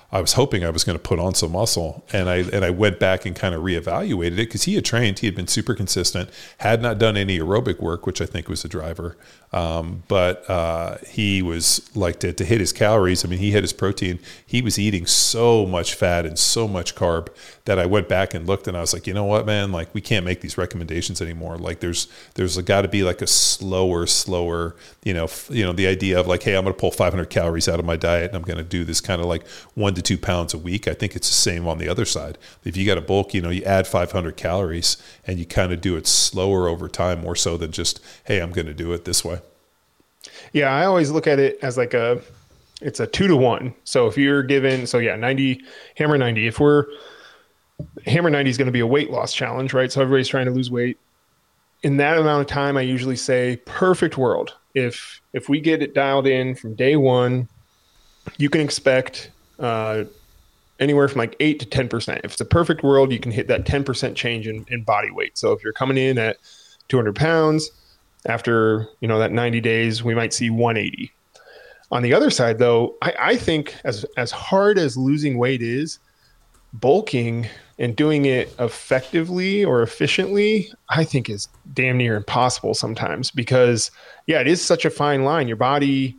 I was hoping I was going to put on some muscle, and I went back and kind of reevaluated it because he had trained, he had been super consistent, had not done any aerobic work, which I think was the driver. But he was like to hit his calories. I mean, he hit his protein. He was eating so much fat and so much carb that I went back and looked, and I was like, you know what, man, like we can't make these recommendations anymore. Like there's got to be like a slower, the idea of like, hey, I'm going to pull 500 calories out of my diet and I'm going to do this kind of like 1 to 2 pounds a week. I think it's the same on the other side. If you got a bulk, you add 500 calories and you kind of do it slower over time, more so than just, hey, I'm going to do it this way. Yeah. I always look at it as like it's a 2 to 1. So if you're given, 90, hammer 90, if we're hammer 90 is going to be a weight loss challenge, right? So everybody's trying to lose weight. In that amount of time, I usually say perfect world. If we get it dialed in from day one, you can expect anywhere from like 8 to 10%. If it's a perfect world, you can hit that 10% change in body weight. So if you're coming in at 200 pounds, after that 90 days, we might see 180. On the other side, though, I think as hard as losing weight is, bulking and doing it effectively or efficiently, I think is damn near impossible sometimes because, it is such a fine line. Your body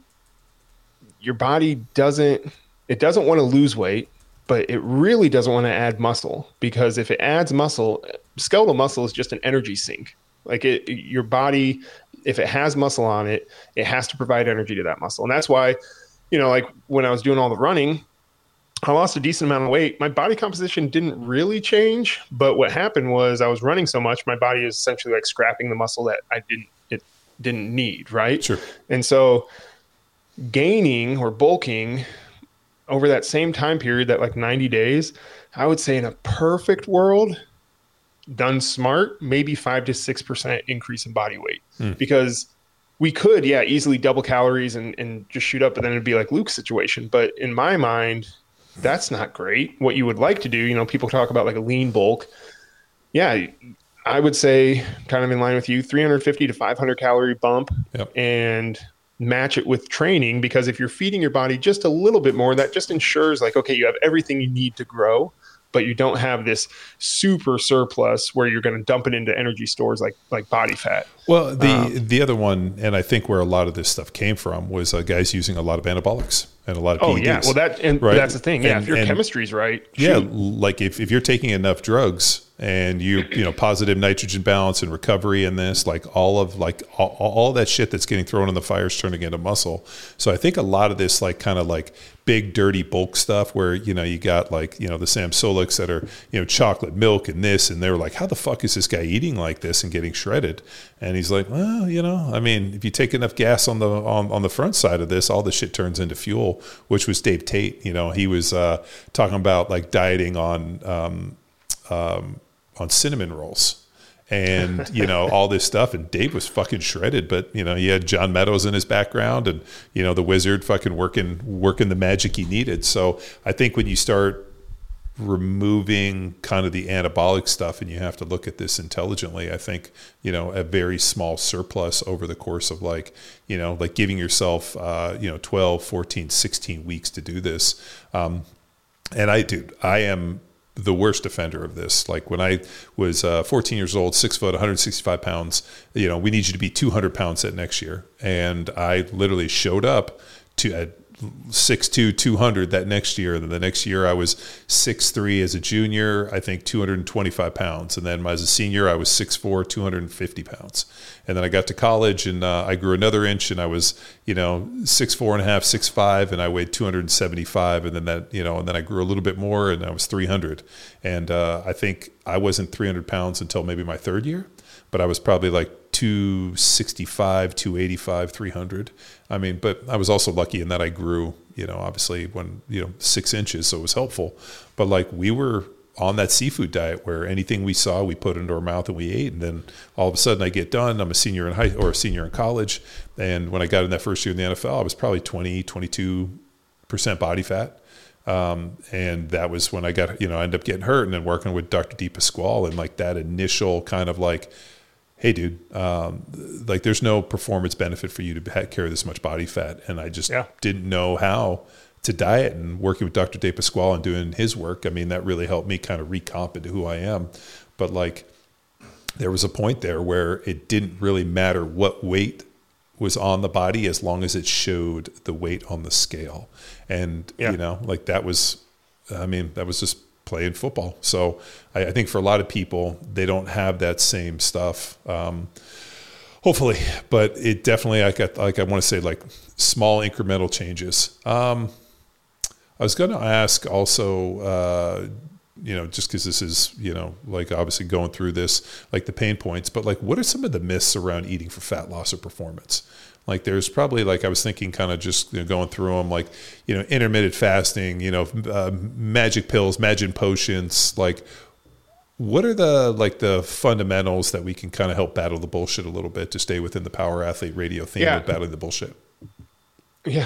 doesn't want to lose weight, but it really doesn't want to add muscle because if it adds muscle, skeletal muscle is just an energy sink. Like your body, if it has muscle on it, it has to provide energy to that muscle. And that's why, like when I was doing all the running, I lost a decent amount of weight. My body composition didn't really change, but what happened was I was running so much, my body is essentially like scrapping the muscle that it didn't need, right? Sure. And so gaining or bulking over that same time period, that like 90 days, I would say in a perfect world, done smart, maybe 5 to 6% increase in body weight because we could, easily double calories and just shoot up, but then it'd be like Luke's situation. But in my mind, that's not great. What you would like to do, people talk about like a lean bulk. Yeah, I would say kind of in line with you, 350 to 500 calorie bump and match it with training, because if you're feeding your body just a little bit more, that just ensures like, okay, you have everything you need to grow, but you don't have this super surplus where you're going to dump it into energy stores like body fat. Well, the other one, and I think where a lot of this stuff came from, was guys using a lot of anabolics and a lot of PEDs. Oh yeah, well that's the thing. Yeah, if your chemistry's right. Yeah, like if you're taking enough drugs and you positive nitrogen balance and recovery in this, like all that shit that's getting thrown in the fire is turning into muscle. So I think a lot of this like kind of like big dirty bulk stuff where you got like the Sam Soliks that are chocolate milk and this, and they were like, how the fuck is this guy eating like this and getting shredded? And he's like, well, I mean, if you take enough gas on the front side of this, all the shit turns into fuel, which was Dave Tate. He was talking about like dieting on cinnamon rolls and, all this stuff. And Dave was fucking shredded, but he had John Meadows in his background and, the wizard fucking working the magic he needed. So I think when you start removing kind of the anabolic stuff and you have to look at this intelligently, I think, a very small surplus over the course of like giving yourself, 12, 14, 16 weeks to do this. And I am the worst offender of this. Like when I was 14 years old, 6 foot, 165 pounds, we need you to be 200 pounds that next year. And I literally showed up at 6'2", 200 that next year. And then the next year I was 6'3" as a junior, I think 225 pounds. And then as a senior, I was 6'4", 250 pounds. And then I got to college and I grew another inch and I was, 6'4.5", 6'5", and I weighed 275. And then and then I grew a little bit more and I was 300. And I think I wasn't 300 pounds until maybe my third year, but I was probably like 265, 285, 300. I mean, but I was also lucky in that I grew, obviously 6 inches. So it was helpful, but like we were on that seafood diet where anything we saw, we put into our mouth and we ate. And then all of a sudden I get done. I'm a senior in senior in college. And when I got in that first year in the NFL, I was probably 22% body fat. And that was when I got, I ended up getting hurt and then working with Dr. D. Pasquale and like that initial kind of like, hey dude, like there's no performance benefit for you to carry this much body fat. And I just didn't know how to diet and working with Dr. De Pasquale and doing his work, I mean, that really helped me kind of recomp into who I am. But like, there was a point there where it didn't really matter what weight was on the body as long as it showed the weight on the scale. And, you know, like that was just playing football. So I think for a lot of people, they don't have that same stuff. Hopefully, but it definitely, I want to say like small incremental changes. I was going to ask also, you know, just because this is, you know, like obviously going through this, like the pain points, but like what are some of the myths around eating for fat loss or performance? Like there's probably, like I was thinking kind of just, you know, going through them, like, you know, intermittent fasting, you know, magic pills, magic potions, like what are the fundamentals that we can kind of help battle the bullshit a little bit to stay within the Power Athlete Radio theme of battling the bullshit? Yeah.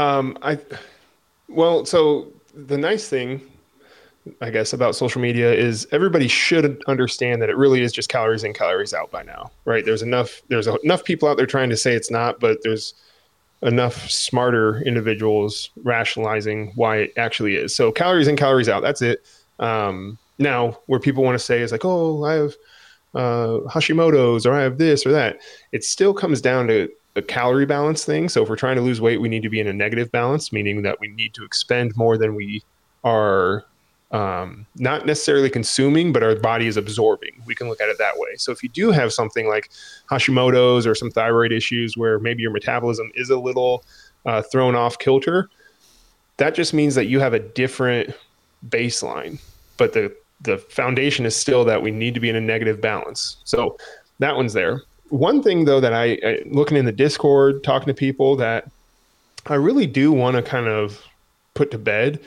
So the nice thing, I guess, about social media is everybody should understand that it really is just calories in, calories out by now, right? There's enough people out there trying to say it's not, but there's enough smarter individuals rationalizing why it actually is. So calories in, calories out, that's it. Now where people want to say is like, oh, I have Hashimoto's, or I have this or that. It still comes down to a calorie balance thing. So if we're trying to lose weight, we need to be in a negative balance, meaning that we need to expend more than we are not necessarily consuming, but our body is absorbing. We can look at it that way. So if you do have something like Hashimoto's or some thyroid issues where maybe your metabolism is a little thrown off kilter, that just means that you have a different baseline. But the foundation is still that we need to be in a negative balance. So that one's there. One thing though that I looking in the Discord, talking to people, that I really do want to kind of put to bed,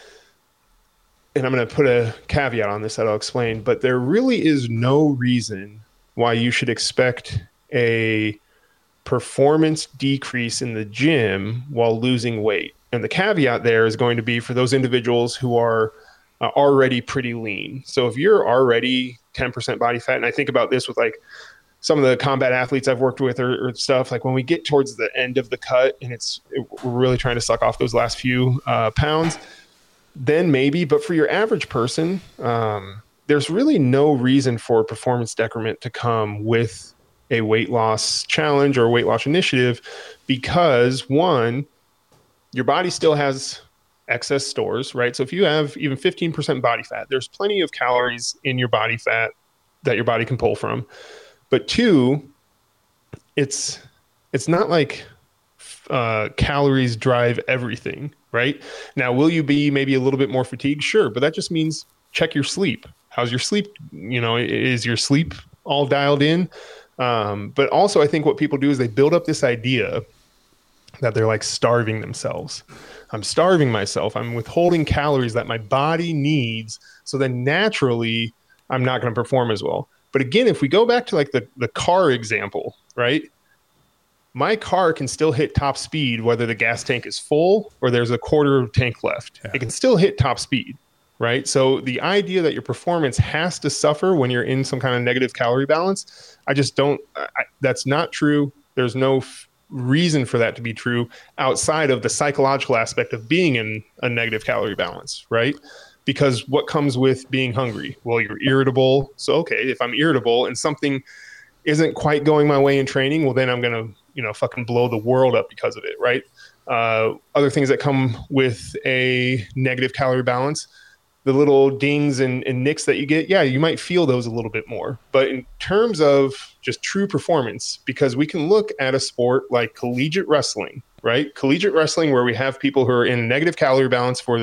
and I'm going to put a caveat on this that I'll explain, but there really is no reason why you should expect a performance decrease in the gym while losing weight. And the caveat there is going to be for those individuals who are already pretty lean. So if you're already 10% body fat, and I think about this with like some of the combat athletes I've worked with or stuff, like when we get towards the end of the cut and we're really trying to suck off those last few pounds, then maybe. But for your average person, there's really no reason for performance decrement to come with a weight loss challenge or weight loss initiative, because one, your body still has excess stores, right? So if you have even 15% body fat, there's plenty of calories in your body fat that your body can pull from. But two, it's not like calories drive everything, right? Now, will you be maybe a little bit more fatigued? Sure. But that just means check your sleep. How's your sleep? You know, is your sleep all dialed in? But also I think what people do is they build up this idea that they're like starving themselves. I'm starving myself. I'm withholding calories that my body needs. So then naturally I'm not going to perform as well. But again, if we go back to like the car example, right? My car can still hit top speed, whether the gas tank is full or there's a quarter tank left. Yeah. It can still hit top speed, right? So the idea that your performance has to suffer when you're in some kind of negative calorie balance, that's not true. There's no reason for that to be true outside of the psychological aspect of being in a negative calorie balance, right? Because what comes with being hungry? Well, you're irritable. So, okay, if I'm irritable and something isn't quite going my way in training, well, then I'm going to, fucking blow the world up because of it, right? Other things that come with a negative calorie balance, the little dings and nicks that you get, yeah, you might feel those a little bit more. But in terms of just true performance, because we can look at a sport like collegiate wrestling, right? Collegiate wrestling, where we have people who are in negative calorie balance for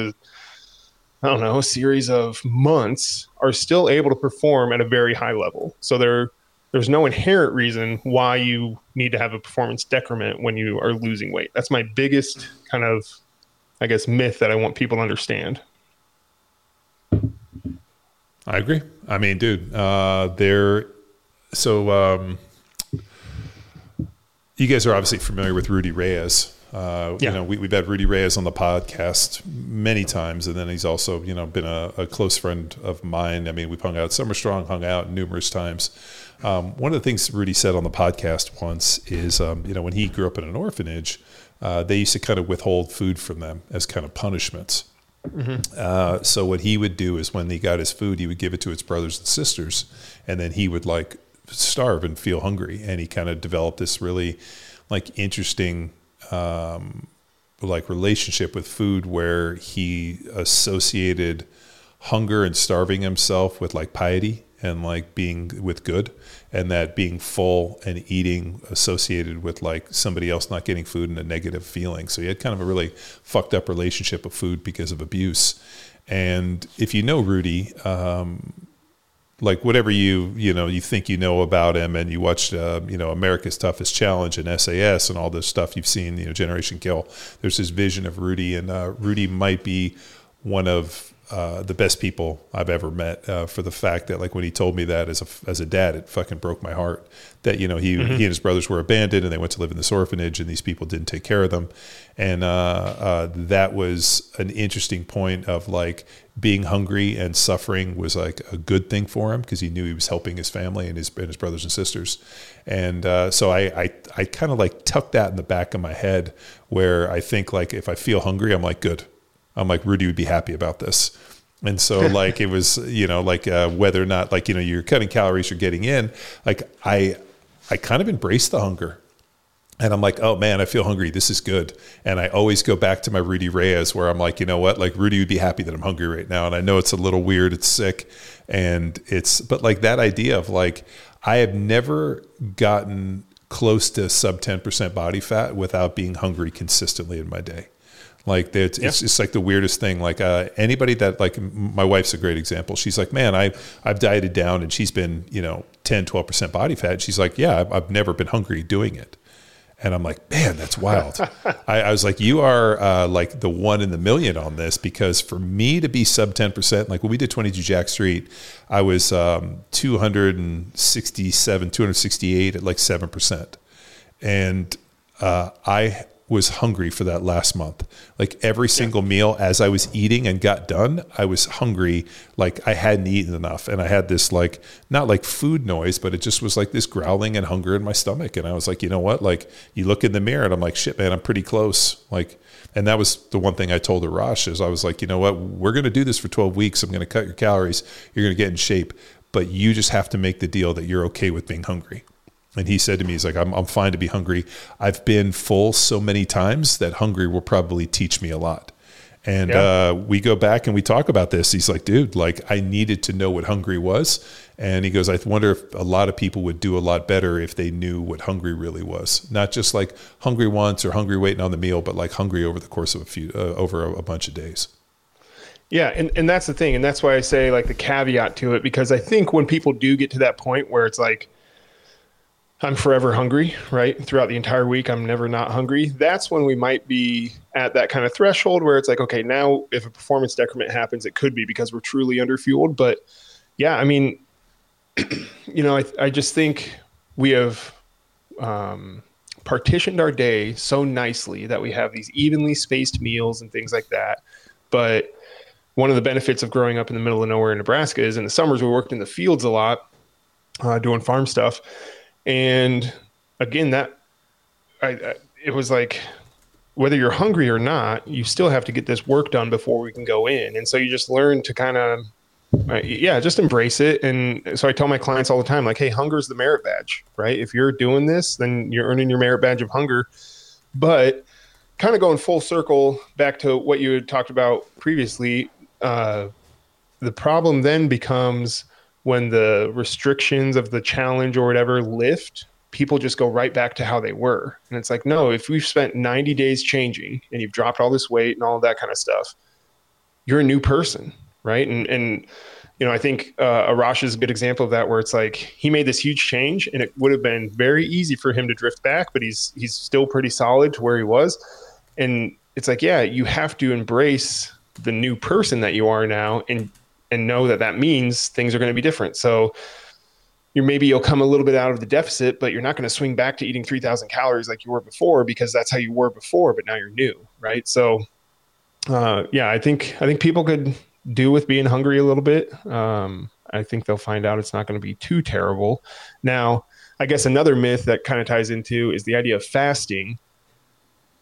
a series of months, are still able to perform at a very high level. So there's no inherent reason why you need to have a performance decrement when you are losing weight. That's my biggest kind of, I guess, myth that I want people to understand. I agree. I mean, dude, you guys are obviously familiar with Rudy Reyes. We've had Rudy Reyes on the podcast many times, and then he's also, been a close friend of mine. I mean, we've hung out at Summer Strong, hung out numerous times. One of the things Rudy said on the podcast once is, when he grew up in an orphanage, they used to kind of withhold food from them as kind of punishments. So what he would do is when he got his food, he would give it to his brothers and sisters, and then he would like starve and feel hungry. And he kind of developed this really like interesting like relationship with food, where he associated hunger and starving himself with like piety and like being with good, and that being full and eating associated with like somebody else not getting food and a negative feeling. So he had kind of a really fucked up relationship with food because of abuse. And if you know Rudy, like whatever you think you know about him, and you watched America's Toughest Challenge and SAS and all this stuff you've seen, Generation Kill, there's this vision of Rudy, and Rudy might be one of the best people I've ever met, for the fact that like when he told me that as a dad, it fucking broke my heart that, he and his brothers were abandoned and they went to live in this orphanage and these people didn't take care of them. And that was an interesting point of like being hungry and suffering was like a good thing for him, because he knew he was helping his family and his brothers and sisters. And so I kind of like tucked that in the back of my head, where I think like if I feel hungry, I'm like, good. I'm like, Rudy would be happy about this. And so like, it was, whether or not like, you're cutting calories, you're getting in, like I kind of embraced the hunger, and I'm like, oh man, I feel hungry. This is good. And I always go back to my Rudy Reyes, where I'm like, you know what, like Rudy would be happy that I'm hungry right now. And I know it's a little weird. It's sick. But like that idea of like, I have never gotten close to sub 10% body fat without being hungry consistently in my day. Like it's just like the weirdest thing. Like anybody that like my wife's a great example. She's like, man, I've dieted down, and she's been 10, 12% body fat. She's like, yeah, I've never been hungry doing it. And I'm like, man, that's wild. I was like, you are like the one in the million on this, because for me to be sub 10%, like when we did 22 Jack Street, I was 267, 268 at like 7%. And I was hungry for that last month. Like every single meal as I was eating and got done, I was hungry. Like I hadn't eaten enough. And I had this like, not like food noise, but it just was like this growling and hunger in my stomach. And I was like, you know what? Like you look in the mirror and I'm like, shit, man, I'm pretty close. Like, and that was the one thing I told Arash is I was like, you know what? We're going to do this for 12 weeks. I'm going to cut your calories. You're going to get in shape, but you just have to make the deal that you're okay with being hungry. And he said to me, he's like, I'm fine to be hungry. I've been full so many times that hungry will probably teach me a lot. And we go back and we talk about this. He's like, dude, like I needed to know what hungry was. And he goes, I wonder if a lot of people would do a lot better if they knew what hungry really was. Not just like hungry once or hungry waiting on the meal, but like hungry over the course of over a bunch of days. Yeah. And that's the thing. And that's why I say like the caveat to it, because I think when people do get to that point where it's like, I'm forever hungry, right? Throughout the entire week, I'm never not hungry. That's when we might be at that kind of threshold where it's like, okay, now if a performance decrement happens, it could be because we're truly underfueled. But yeah, I mean, I just think we have partitioned our day so nicely that we have these evenly spaced meals and things like that. But one of the benefits of growing up in the middle of nowhere in Nebraska is in the summers, we worked in the fields a lot, doing farm stuff. And again, it was like, whether you're hungry or not, you still have to get this work done before we can go in. And so you just learn to kind of, just embrace it. And so I tell my clients all the time, like, hey, hunger is the merit badge, right? If you're doing this, then you're earning your merit badge of hunger. But kind of going full circle back to what you had talked about previously, the problem then becomes when the restrictions of the challenge or whatever lift, people just go right back to how they were. And it's like, no, if we've spent 90 days changing and you've dropped all this weight and all that kind of stuff, you're a new person, right? And I think Arash is a good example of that, where it's like he made this huge change and it would have been very easy for him to drift back, but he's still pretty solid to where he was. And it's like, yeah, you have to embrace the new person that you are now and know that means things are going to be different. So you'll come a little bit out of the deficit, but you're not going to swing back to eating 3,000 calories like you were before, because that's how you were before, but now you're new. Right. So, I think people could do with being hungry a little bit. I think they'll find out it's not going to be too terrible. Now, I guess another myth that kind of ties into is the idea of fasting.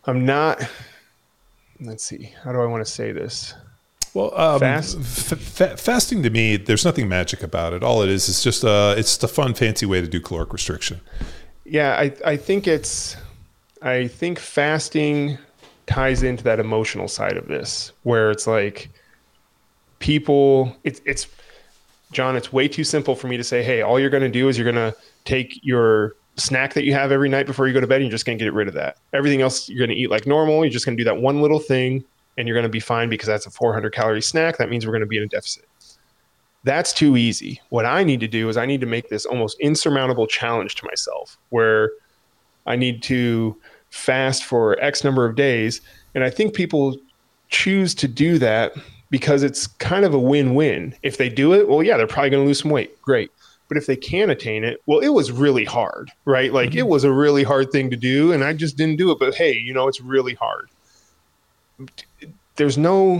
I'm not, let's see, how do I want to say this? Well, fasting to me, there's nothing magic about it. All it is just it's the fun, fancy way to do caloric restriction. Yeah, I think fasting ties into that emotional side of this, where it's like people, it's John, it's way too simple for me to say, hey, all you're going to do is you're going to take your snack that you have every night before you go to bed and you're just going to get rid of that. Everything else you're going to eat like normal. You're just going to do that one little thing and you're going to be fine because that's a 400 calorie snack. That means we're going to be in a deficit. That's too easy. What I need to do is I need to make this almost insurmountable challenge to myself where I need to fast for X number of days. And I think people choose to do that because it's kind of a win-win. If they do it, well, yeah, they're probably going to lose some weight. Great. But if they can attain it, well, it was really hard, right? Like it was a really hard thing to do and I just didn't do it. But hey, it's really hard. There's no,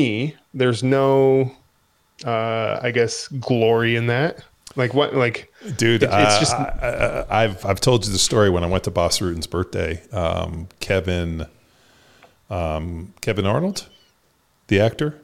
I guess, glory in that. Like what, like, dude, it's just, I've told you the story when I went to Boss Rutan's birthday. Kevin Arnold, the actor.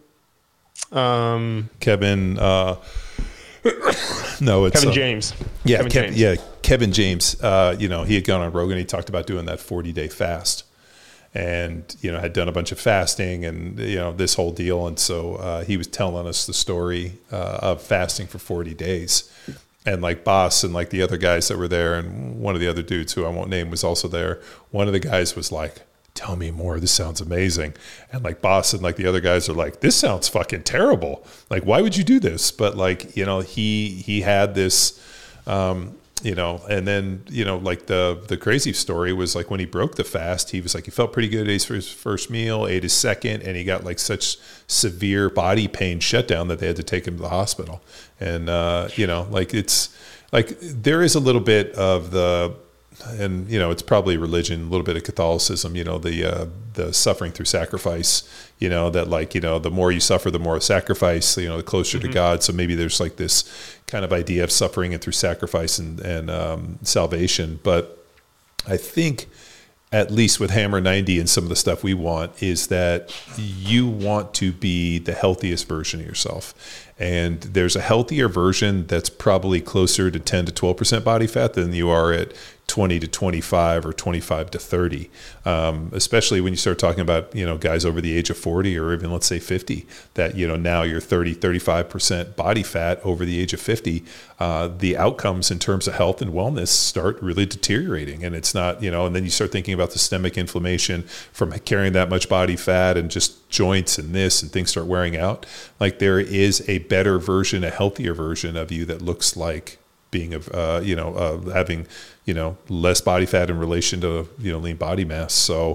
Kevin, no, it's Kevin James. Yeah, Kevin James. He had gone on Rogan. He talked about doing that 40-day fast, and had done a bunch of fasting and this whole deal. And so he was telling us the story of fasting for 40 days, and like Boss and like the other guys that were there, and one of the other dudes who I won't name was also there. One of the guys was like, tell me more. This sounds amazing. And like Boss and like the other guys are like, this sounds fucking terrible. Like, why would you do this? But like, he had this, and then, like the crazy story was like when he broke the fast, he was like, he felt pretty good. Ate his first meal, ate his second, and he got like such severe body pain shutdown that they had to take him to the hospital. And, like it's like, there is a little bit of and it's probably religion, a little bit of Catholicism, the suffering through sacrifice, that like, the more you suffer, the more sacrifice, the closer to God. So maybe there's like this kind of idea of suffering and through sacrifice and salvation. But I think at least with Hammer 90 and some of the stuff we want is that you want to be the healthiest version of yourself. And there's a healthier version that's probably closer to 10 to 12% body fat than you are at 20 to 25 or 25 to 30, especially when you start talking about, guys over the age of 40 or even let's say 50 that, now you're 30, 35% body fat over the age of 50. The outcomes in terms of health and wellness start really deteriorating. And it's not, and then you start thinking about the systemic inflammation from carrying that much body fat and just joints and this and things start wearing out. Like there is a better version, a healthier version of you that looks like being having less body fat in relation to lean body mass. So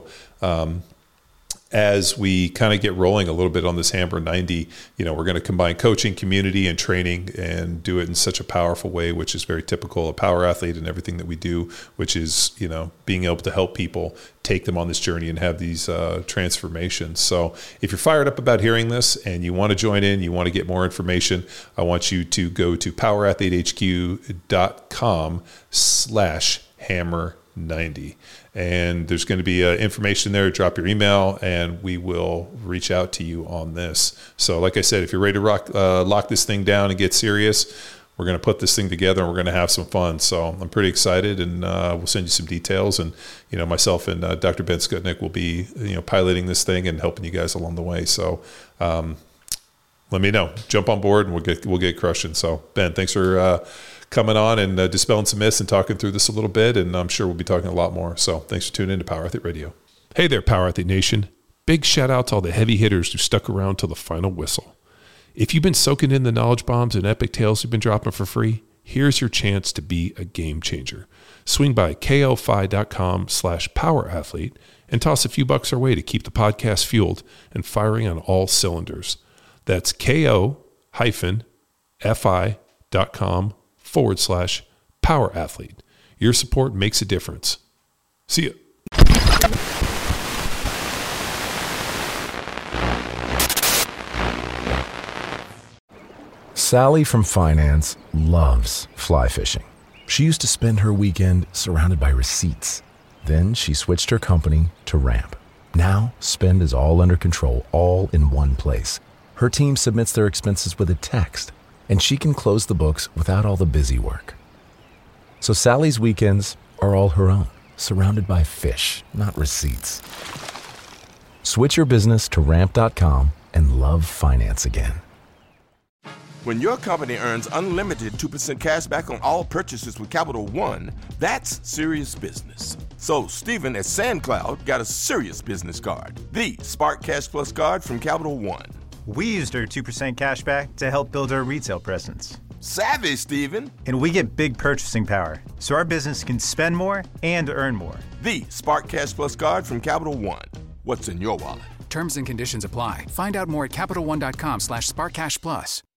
as we kind of get rolling a little bit on this Hammer 90, we're going to combine coaching, community, and training and do it in such a powerful way, which is very typical of Power Athlete and everything that we do, which is, being able to help people take them on this journey and have these transformations. So if you're fired up about hearing this and you want to join in, you want to get more information, I want you to go to powerathletehq.com/Hammer90. And there's going to be information there. Drop your email and we will reach out to you on this. So like I said, if you're ready to lock this thing down and get serious, we're going to put this thing together and we're going to have some fun. So I'm pretty excited, and we'll send you some details. And, myself and Dr. Ben Skutnik will be, piloting this thing and helping you guys along the way. So let me know. Jump on board and we'll get crushing. So Ben, thanks for coming on and dispelling some myths and talking through this a little bit. And I'm sure we'll be talking a lot more. So thanks for tuning in to Power Athlete Radio. Hey there, Power Athlete Nation. Big shout out to all the heavy hitters who stuck around till the final whistle. If you've been soaking in the knowledge bombs and epic tales we've been dropping for free, here's your chance to be a game changer. Swing by ko-fi.com/powerathlete and toss a few bucks our way to keep the podcast fueled and firing on all cylinders. That's ko-fi.com/powerathlete. Your support makes a difference. See ya. Sally from finance loves fly fishing. She used to spend her weekend surrounded by receipts. Then she switched her company to Ramp. Now, spend is all under control, all in one place. Her team submits their expenses with a text, and she can close the books without all the busy work. So Sally's weekends are all her own, surrounded by fish, not receipts. Switch your business to Ramp.com and love finance again. When your company earns unlimited 2% cash back on all purchases with Capital One, that's serious business. So Stephen at SandCloud got a serious business card, the Spark Cash Plus card from Capital One. We used our 2% cash back to help build our retail presence. Savvy, Stephen. And we get big purchasing power, so our business can spend more and earn more. The Spark Cash Plus card from Capital One. What's in your wallet? Terms and conditions apply. Find out more at CapitalOne.com/SparkCashPlus.